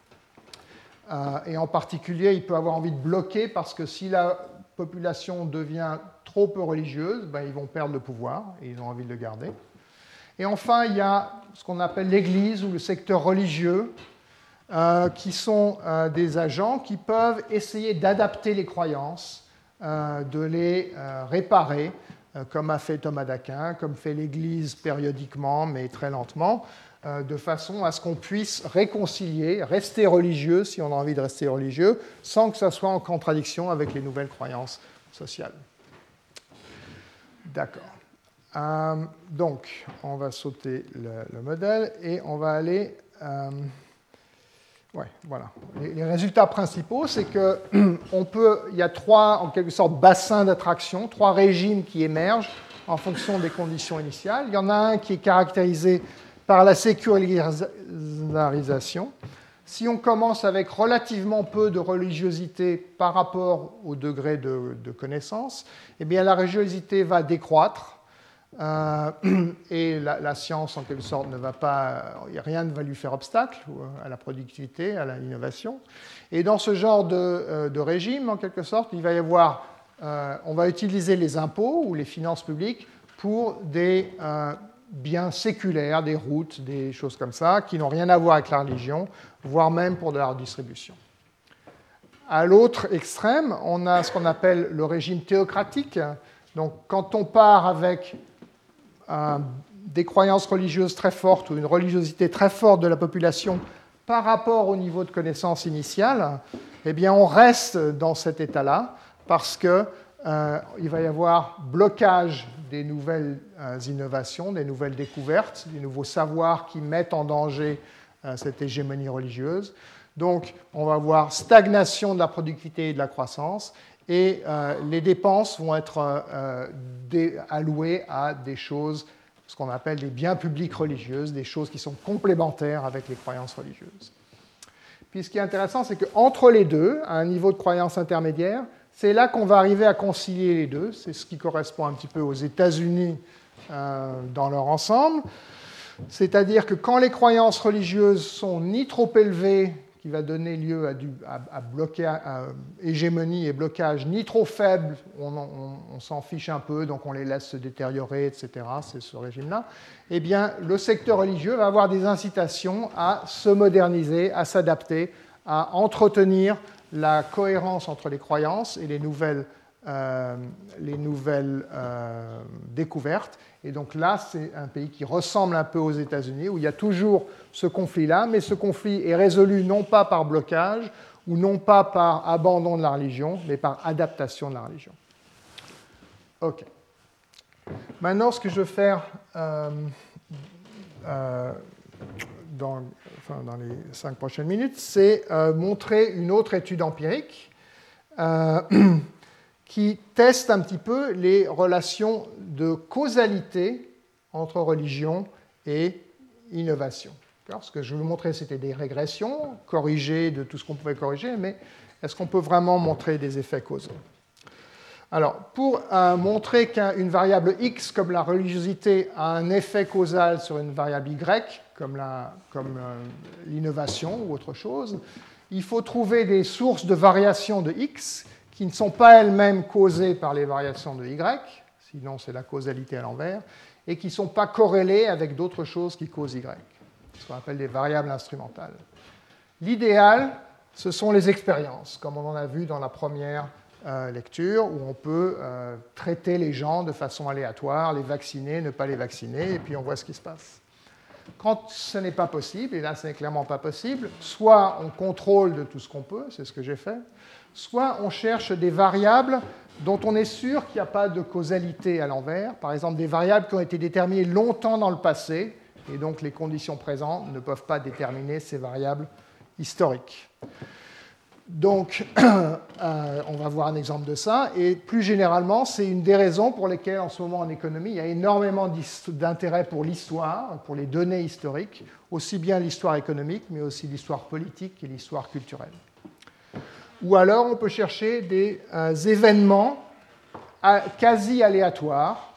Et en particulier, il peut avoir envie de bloquer parce que si la population devient trop peu religieuse, ils vont perdre le pouvoir et ils ont envie de le garder. Et enfin, il y a ce qu'on appelle l'Église ou le secteur religieux, qui sont des agents qui peuvent essayer d'adapter les croyances, de les réparer, comme a fait Thomas d'Aquin, comme fait l'Église périodiquement, mais très lentement, de façon à ce qu'on puisse réconcilier, rester religieux, si on a envie de rester religieux, sans que ça soit en contradiction avec les nouvelles croyances sociales. D'accord. Donc, on va sauter le modèle et on va aller... voilà. Les résultats principaux, c'est qu'il y a trois, en quelque sorte, bassins d'attraction, trois régimes qui émergent en fonction des conditions initiales. Il y en a un qui est caractérisé par la sécularisation. Si on commence avec relativement peu de religiosité par rapport au degré de connaissance, eh bien la religiosité va décroître et la science, en quelque sorte, ne va pas, rien ne va lui faire obstacle à la productivité, à l'innovation. Et dans ce genre de régime, en quelque sorte, il va y avoir, on va utiliser les impôts ou les finances publiques pour des biens séculaires, des routes, des choses comme ça, qui n'ont rien à voir avec la religion, voire même pour de la redistribution. À l'autre extrême, on a ce qu'on appelle le régime théocratique. Donc, quand on part avec des croyances religieuses très fortes ou une religiosité très forte de la population par rapport au niveau de connaissance initiale, eh bien, on reste dans cet état-là parce qu'il va y avoir blocage des nouvelles innovations, des nouvelles découvertes, des nouveaux savoirs qui mettent en danger cette hégémonie religieuse. Donc, on va avoir stagnation de la productivité et de la croissance, et les dépenses vont être allouées à des choses, ce qu'on appelle des biens publics religieuses, des choses qui sont complémentaires avec les croyances religieuses. Puis ce qui est intéressant, c'est qu'entre les deux, à un niveau de croyance intermédiaire, c'est là qu'on va arriver à concilier les deux. C'est ce qui correspond un petit peu aux États-Unis dans leur ensemble. C'est-à-dire que quand les croyances religieuses sont ni trop élevées, qui va donner lieu à hégémonie et blocage, ni trop faibles, on s'en fiche un peu, donc on les laisse se détériorer, etc. C'est ce régime-là. Eh bien, le secteur religieux va avoir des incitations à se moderniser, à s'adapter, à entretenir la cohérence entre les croyances et les nouvelles découvertes. Et donc là, c'est un pays qui ressemble un peu aux États-Unis, où il y a toujours ce conflit-là, mais ce conflit est résolu non pas par blocage, ou non pas par abandon de la religion, mais par adaptation de la religion. OK. Maintenant, ce que je vais faire dans les 5 prochaines minutes, c'est montrer une autre étude empirique qui teste un petit peu les relations de causalité entre religion et innovation. Alors, ce que je vais vous montrer, c'était des régressions, corrigées de tout ce qu'on pouvait corriger, mais est-ce qu'on peut vraiment montrer des effets causaux? Alors, pour montrer qu'une variable x, comme la religiosité, a un effet causal sur une variable y, comme l'innovation ou autre chose, il faut trouver des sources de variation de x qui ne sont pas elles-mêmes causées par les variations de y, sinon c'est la causalité à l'envers, et qui ne sont pas corrélées avec d'autres choses qui causent y, ce qu'on appelle des variables instrumentales. L'idéal, ce sont les expériences, comme on en a vu dans la première lecture, où on peut traiter les gens de façon aléatoire, les vacciner, ne pas les vacciner, et puis on voit ce qui se passe. Quand ce n'est pas possible, et là ce n'est clairement pas possible, soit on contrôle de tout ce qu'on peut, c'est ce que j'ai fait, soit on cherche des variables dont on est sûr qu'il n'y a pas de causalité à l'envers, par exemple des variables qui ont été déterminées longtemps dans le passé, et donc les conditions présentes ne peuvent pas déterminer ces variables historiques. Donc, on va voir un exemple de ça, et plus généralement, c'est une des raisons pour lesquelles, en ce moment en économie, il y a énormément d'intérêt pour l'histoire, pour les données historiques, aussi bien l'histoire économique, mais aussi l'histoire politique et l'histoire culturelle. Ou alors, on peut chercher des événements quasi aléatoires,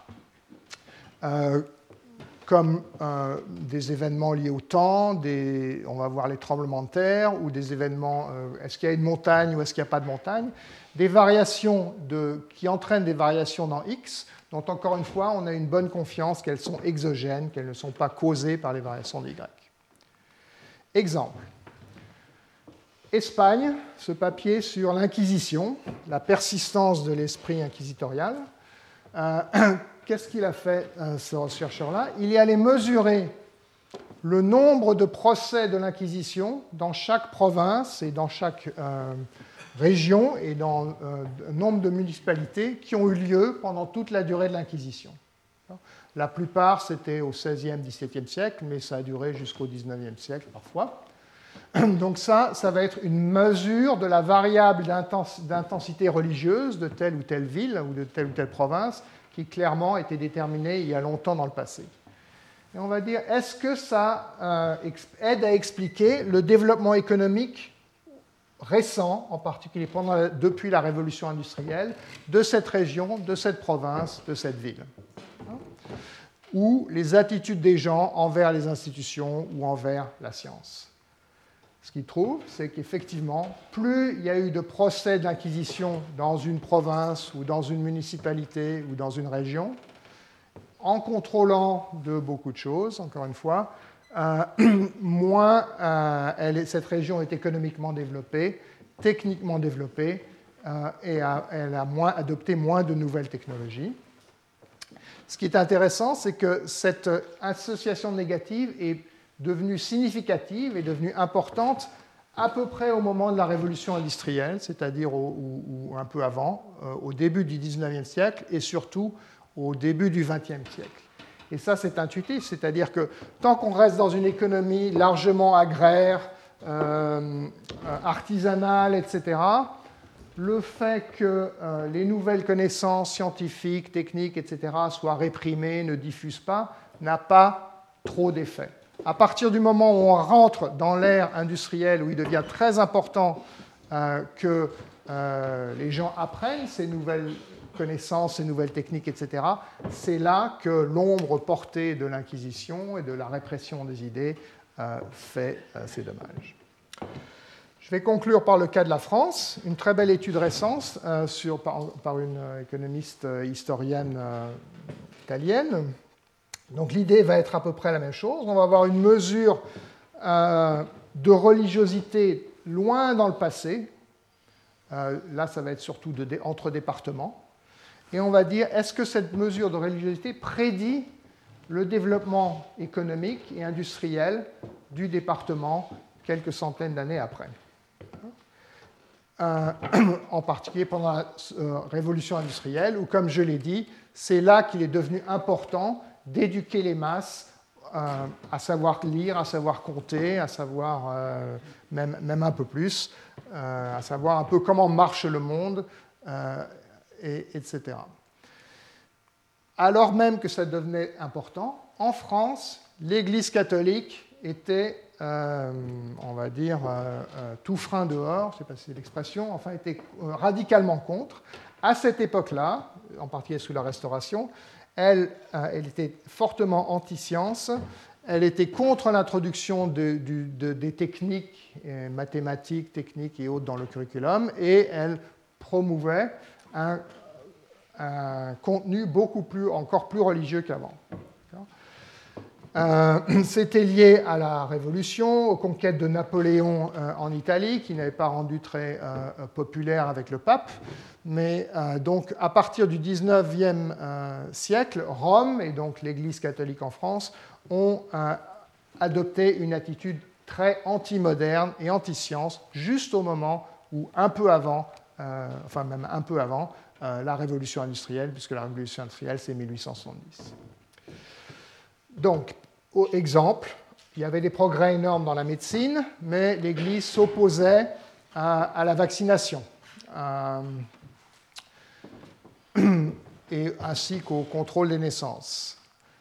comme des événements liés au temps, on va voir les tremblements de terre, ou des événements, est-ce qu'il y a une montagne ou est-ce qu'il n'y a pas de montagne, des variations qui entraînent des variations dans X, dont encore une fois, on a une bonne confiance qu'elles sont exogènes, qu'elles ne sont pas causées par les variations de Y. Exemple. Espagne, ce papier sur l'Inquisition, la persistance de l'esprit inquisitorial. Qu'est-ce qu'il a fait, ce chercheur-là? Il est allé mesurer le nombre de procès de l'Inquisition dans chaque province et dans chaque région et dans un nombre de municipalités qui ont eu lieu pendant toute la durée de l'Inquisition. La plupart, c'était au XVIe, XVIIe siècle, mais ça a duré jusqu'au XIXe siècle parfois. Donc ça va être une mesure de la variable d'intensité religieuse de telle ou telle ville ou de telle ou telle province qui clairement était déterminée il y a longtemps dans le passé. Et on va dire, est-ce que ça aide à expliquer le développement économique récent, en particulier depuis la révolution industrielle, de cette région, de cette province, de cette ville? ou les attitudes des gens envers les institutions ou envers la science. Ce qu'ils trouvent, c'est qu'effectivement, plus il y a eu de procès d'inquisition dans une province ou dans une municipalité ou dans une région, en contrôlant de beaucoup de choses, encore une fois, moins cette région est économiquement développée, techniquement développée, et elle a adopté moins de nouvelles technologies. Ce qui est intéressant, c'est que cette association négative est devenue significative, est devenue importante à peu près au moment de la révolution industrielle, c'est-à-dire ou un peu avant, au début du XIXe siècle et surtout au début du XXe siècle. Et ça, c'est intuitif, c'est-à-dire que tant qu'on reste dans une économie largement agraire, artisanale, etc., le fait que les nouvelles connaissances scientifiques, techniques, etc., soient réprimées, ne diffusent pas, n'a pas trop d'effet. À partir du moment où on rentre dans l'ère industrielle, où il devient très important que les gens apprennent ces nouvelles connaissances, ces nouvelles techniques, etc., c'est là que l'ombre portée de l'Inquisition et de la répression des idées fait ses dommages. Je vais conclure par le cas de la France, une très belle étude récente par une économiste historienne italienne. Donc l'idée va être à peu près la même chose. On va avoir une mesure de religiosité loin dans le passé. Là, ça va être surtout entre départements. Et on va dire, est-ce que cette mesure de religiosité prédit le développement économique et industriel du département quelques centaines d'années après ? En particulier pendant la révolution industrielle, où, comme je l'ai dit, c'est là qu'il est devenu important d'éduquer les masses à savoir lire, à savoir compter, à savoir même un peu plus, à savoir un peu comment marche le monde, etc. Alors même que ça devenait important, en France, l'Église catholique était, on va dire, tout frein dehors, je ne sais pas si c'est l'expression, enfin, était radicalement contre. À cette époque-là, en particulier sous la Restauration, elle était fortement anti-science, elle était contre l'introduction des techniques mathématiques, techniques et autres dans le curriculum, et elle promouvait un contenu encore plus religieux qu'avant. C'était lié à la Révolution, aux conquêtes de Napoléon en Italie, qui n'avait pas rendu très populaire avec le pape. Mais donc, à partir du XIXe siècle, Rome, et donc l'Église catholique en France, ont adopté une attitude très anti-moderne et anti-science, juste au moment où, un peu avant, la Révolution industrielle, puisque la Révolution industrielle, c'est 1870. Donc, exemple, il y avait des progrès énormes dans la médecine, mais l'Église s'opposait à la vaccination, et ainsi qu'au contrôle des naissances.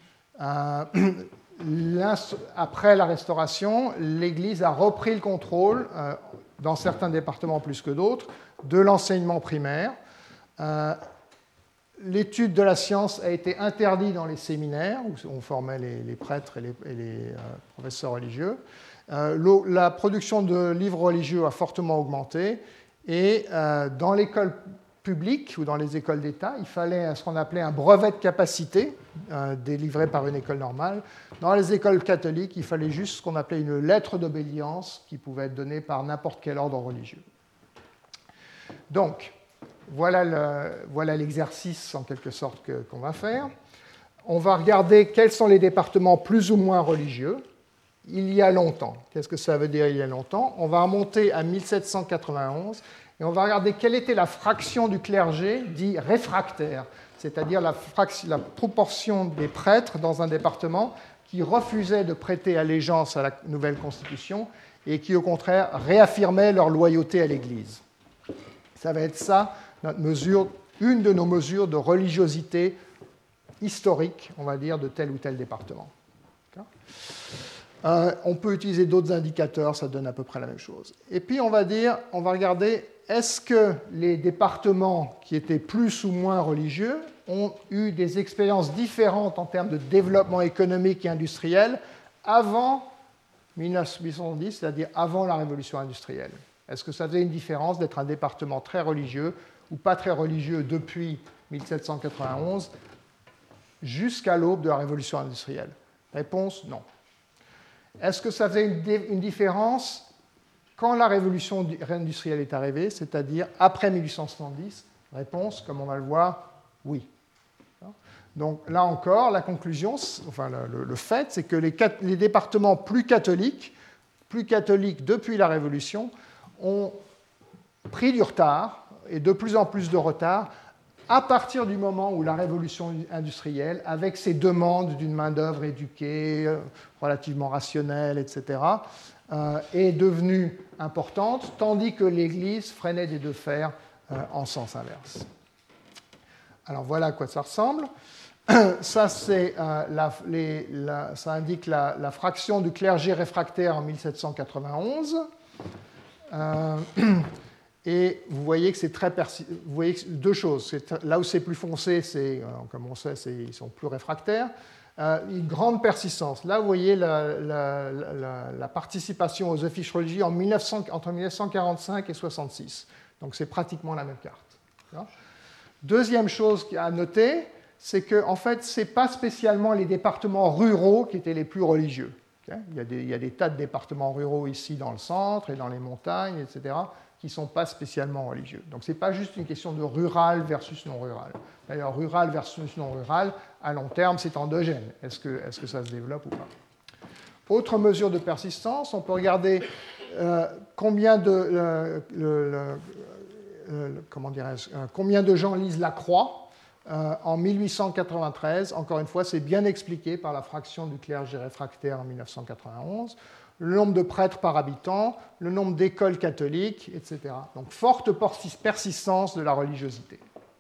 Après la Restauration, l'Église a repris le contrôle, dans certains départements plus que d'autres, de l'enseignement primaire. L'étude de la science a été interdite dans les séminaires, où on formait les prêtres et les professeurs religieux. La production de livres religieux a fortement augmenté. Et dans l'école publique ou dans les écoles d'État, il fallait ce qu'on appelait un brevet de capacité, délivré par une école normale. Dans les écoles catholiques, il fallait juste ce qu'on appelait une lettre d'obédience qui pouvait être donnée par n'importe quel ordre religieux. Donc, voilà l'exercice en quelque sorte qu'on va faire. On va regarder quels sont les départements plus ou moins religieux il y a longtemps. Qu'est-ce que ça veut dire il y a longtemps? On va remonter à 1791 et on va regarder quelle était la fraction du clergé dit réfractaire, c'est-à-dire la proportion des prêtres dans un département qui refusaient de prêter allégeance à la nouvelle Constitution et qui, au contraire, réaffirmaient leur loyauté à l'Église. Ça va être ça, une de nos mesures de religiosité historique, on va dire, de tel ou tel département. On peut utiliser d'autres indicateurs, ça donne à peu près la même chose. Et puis on va regarder, est-ce que les départements qui étaient plus ou moins religieux ont eu des expériences différentes en termes de développement économique et industriel avant 1870, c'est-à-dire avant la révolution industrielle. Est-ce que ça faisait une différence d'être un département très religieux ou pas très religieux depuis 1791 jusqu'à l'aube de la révolution industrielle? Réponse, non. Est-ce que ça faisait une différence quand la révolution industrielle est arrivée, c'est-à-dire après 1870? Réponse, comme on va le voir, oui. Donc là encore, la conclusion, enfin le fait, c'est que les départements plus catholiques depuis la Révolution, ont pris du retard, et de plus en plus de retard, à partir du moment où la révolution industrielle, avec ses demandes d'une main-d'œuvre éduquée, relativement rationnelle, etc., est devenue importante, tandis que l'Église freinait des deux fers en sens inverse. Alors voilà à quoi ça ressemble. Ça, ça indique la fraction du clergé réfractaire en 1791. Et vous voyez que c'est très vous voyez deux choses. Là où c'est plus foncé, comme on sait, ils sont plus réfractaires. Une grande persistance. Là, vous voyez la participation aux offices religieux entre 1945 et 1966. Donc c'est pratiquement la même carte. Deuxième chose à noter, c'est que en fait, ce n'est pas spécialement les départements ruraux qui étaient les plus religieux. Il y a des tas de départements ruraux ici dans le centre et dans les montagnes, etc., qui ne sont pas spécialement religieux. Donc ce n'est pas juste une question de rural versus non rural. D'ailleurs, rural versus non rural, à long terme, c'est endogène. Est-ce que ça se développe ou pas? Autre mesure de persistance, on peut regarder combien de gens lisent la Croix. En 1893, encore une fois, c'est bien expliqué par la fraction du clergé réfractaire en 1991, le nombre de prêtres par habitant, le nombre d'écoles catholiques, etc. Donc, forte persistance de la religiosité.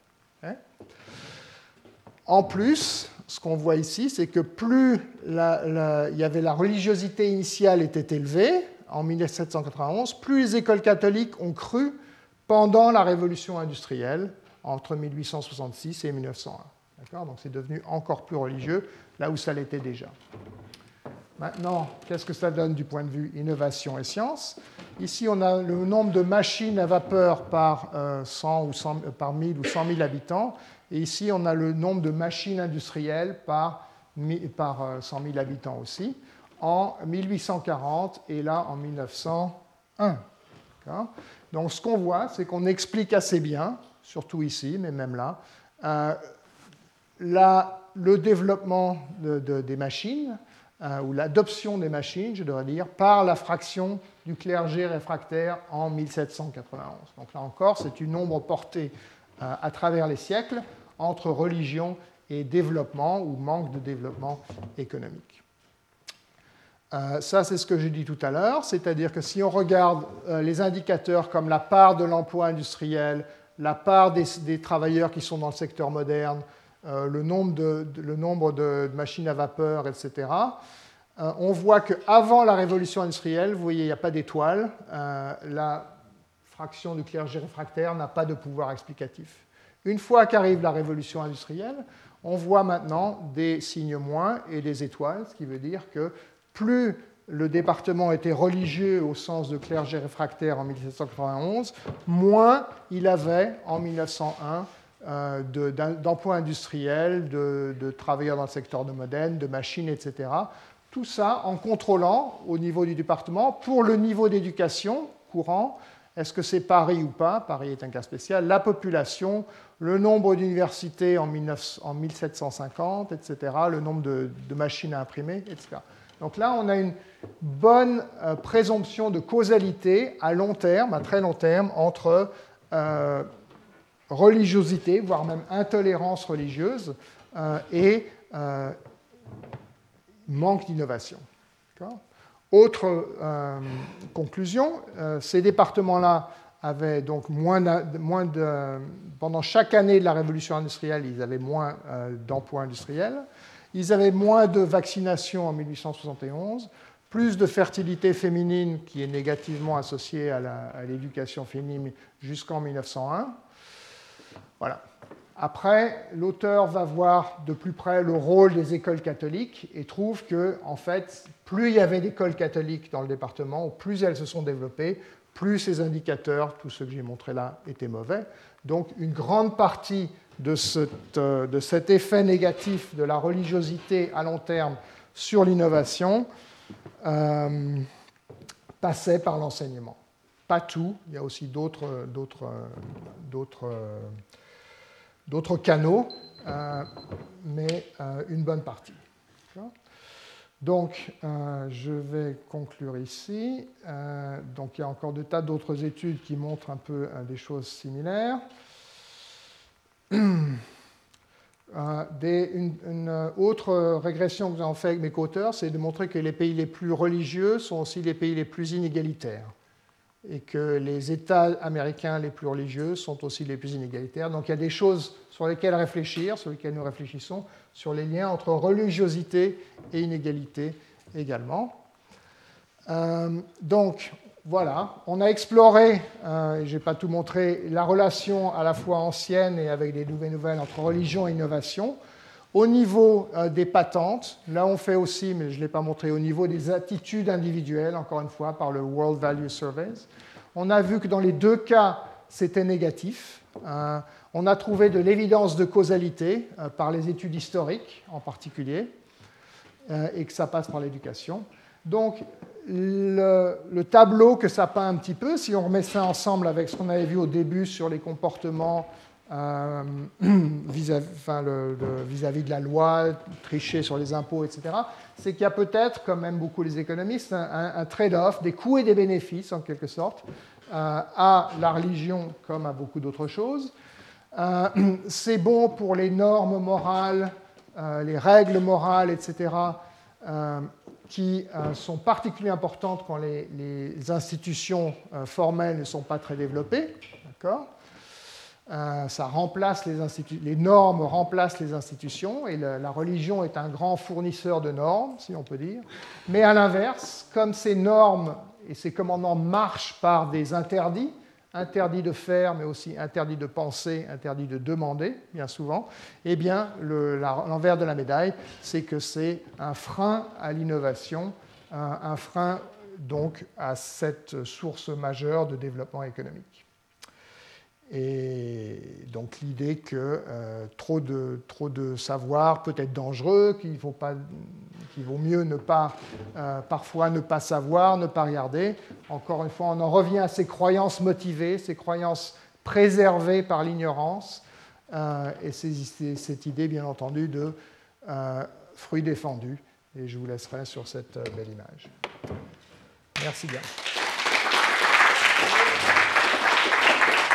En plus, ce qu'on voit ici, c'est que plus il y avait la religiosité initiale était élevée, en 1791, plus les écoles catholiques ont cru pendant la révolution industrielle, entre 1866 et 1901. Donc c'est devenu encore plus religieux, là où ça l'était déjà. Maintenant, qu'est-ce que ça donne du point de vue innovation et science? Ici, on a le nombre de machines à vapeur par 1000 ou 100 000 habitants, et ici, on a le nombre de machines industrielles par 100 000 habitants aussi, en 1840 et là en 1901. Donc ce qu'on voit, c'est qu'on explique assez bien, surtout ici, mais même là, le développement des machines, ou l'adoption des machines, je devrais dire, par la fraction du clergé réfractaire en 1791. Donc là encore, c'est une ombre portée à travers les siècles entre religion et développement, ou manque de développement économique. Ça, c'est ce que j'ai dit tout à l'heure, c'est-à-dire que si on regarde les indicateurs comme la part de l'emploi industriel, la part des travailleurs qui sont dans le secteur moderne, le nombre de machines à vapeur, etc., on voit qu'avant la révolution industrielle, vous voyez, il n'y a pas d'étoile, la fraction du clergé réfractaire n'a pas de pouvoir explicatif. Une fois qu'arrive la révolution industrielle, on voit maintenant des signes moins et des étoiles, ce qui veut dire que plus le département était religieux au sens de clergé réfractaire en 1791, moins il avait en 1901 d'emplois industriels, de travailleurs dans le secteur de modène, de machines, etc. Tout ça en contrôlant au niveau du département pour le niveau d'éducation courant. Est-ce que c'est Paris ou pas? Paris est un cas spécial. La population, le nombre d'universités en 1750, etc., le nombre de machines à imprimer, etc. Donc là, on a une bonne présomption de causalité à long terme, à très long terme, entre religiosité, voire même intolérance religieuse, et manque d'innovation. Autre conclusion, ces départements-là avaient donc pendant chaque année de la révolution industrielle, ils avaient moins d'emplois industriels, ils avaient moins de vaccination en 1871, plus de fertilité féminine qui est négativement associée à l'éducation féminine jusqu'en 1901. Voilà. Après, l'auteur va voir de plus près le rôle des écoles catholiques et trouve que, en fait, plus il y avait d'écoles catholiques dans le département, plus elles se sont développées, plus ces indicateurs, tous ceux que j'ai montrés là, étaient mauvais. Donc, une grande partie de cet effet négatif de la religiosité à long terme sur l'innovation passait par l'enseignement. Pas tout, il y a aussi d'autres canaux, mais une bonne partie. Donc, je vais conclure ici. Donc, il y a encore de tas d'autres études qui montrent un peu des choses similaires. Une autre régression que nous avons fait avec mes co-auteurs, c'est de montrer que les pays les plus religieux sont aussi les pays les plus inégalitaires et que les États américains les plus religieux sont aussi les plus inégalitaires. Donc il y a des choses sur lesquelles réfléchir, sur lesquelles nous réfléchissons, sur les liens entre religiosité et inégalité également. Donc voilà, on a exploré, et je n'ai pas tout montré, la relation à la fois ancienne et avec des nouvelles entre religion et innovation. Au niveau des patentes, là on fait aussi, mais je ne l'ai pas montré, au niveau des attitudes individuelles, encore une fois, par le World Value Surveys. On a vu que dans les deux cas, c'était négatif. On a trouvé de l'évidence de causalité par les études historiques en particulier, et que ça passe par l'éducation. Donc le tableau que ça peint un petit peu, si on remet ça ensemble avec ce qu'on avait vu au début sur les comportements vis-à-vis de la loi, tricher sur les impôts, etc., c'est qu'il y a peut-être, comme même beaucoup les économistes, un trade-off des coûts et des bénéfices, en quelque sorte, à la religion comme à beaucoup d'autres choses. C'est bon pour les normes morales, les règles morales, etc., qui sont particulièrement importantes quand les institutions formelles ne sont pas très développées. D'accord ? Ça remplace les normes remplacent les institutions et la religion est un grand fournisseur de normes, si on peut dire. Mais à l'inverse, comme ces normes et ces commandements marchent par des interdits de faire, mais aussi interdits de penser, interdits de demander, bien souvent, eh bien, l'envers de la médaille, c'est que c'est un frein à l'innovation, un frein donc à cette source majeure de développement économique. Et donc l'idée que trop de savoir peut être dangereux, qu'il vaut mieux parfois ne pas savoir, ne pas regarder. Encore une fois, on en revient à ces croyances motivées, ces croyances préservées par l'ignorance, et cette idée, bien entendu, de fruit défendu. Et je vous laisserai sur cette belle image. Merci bien.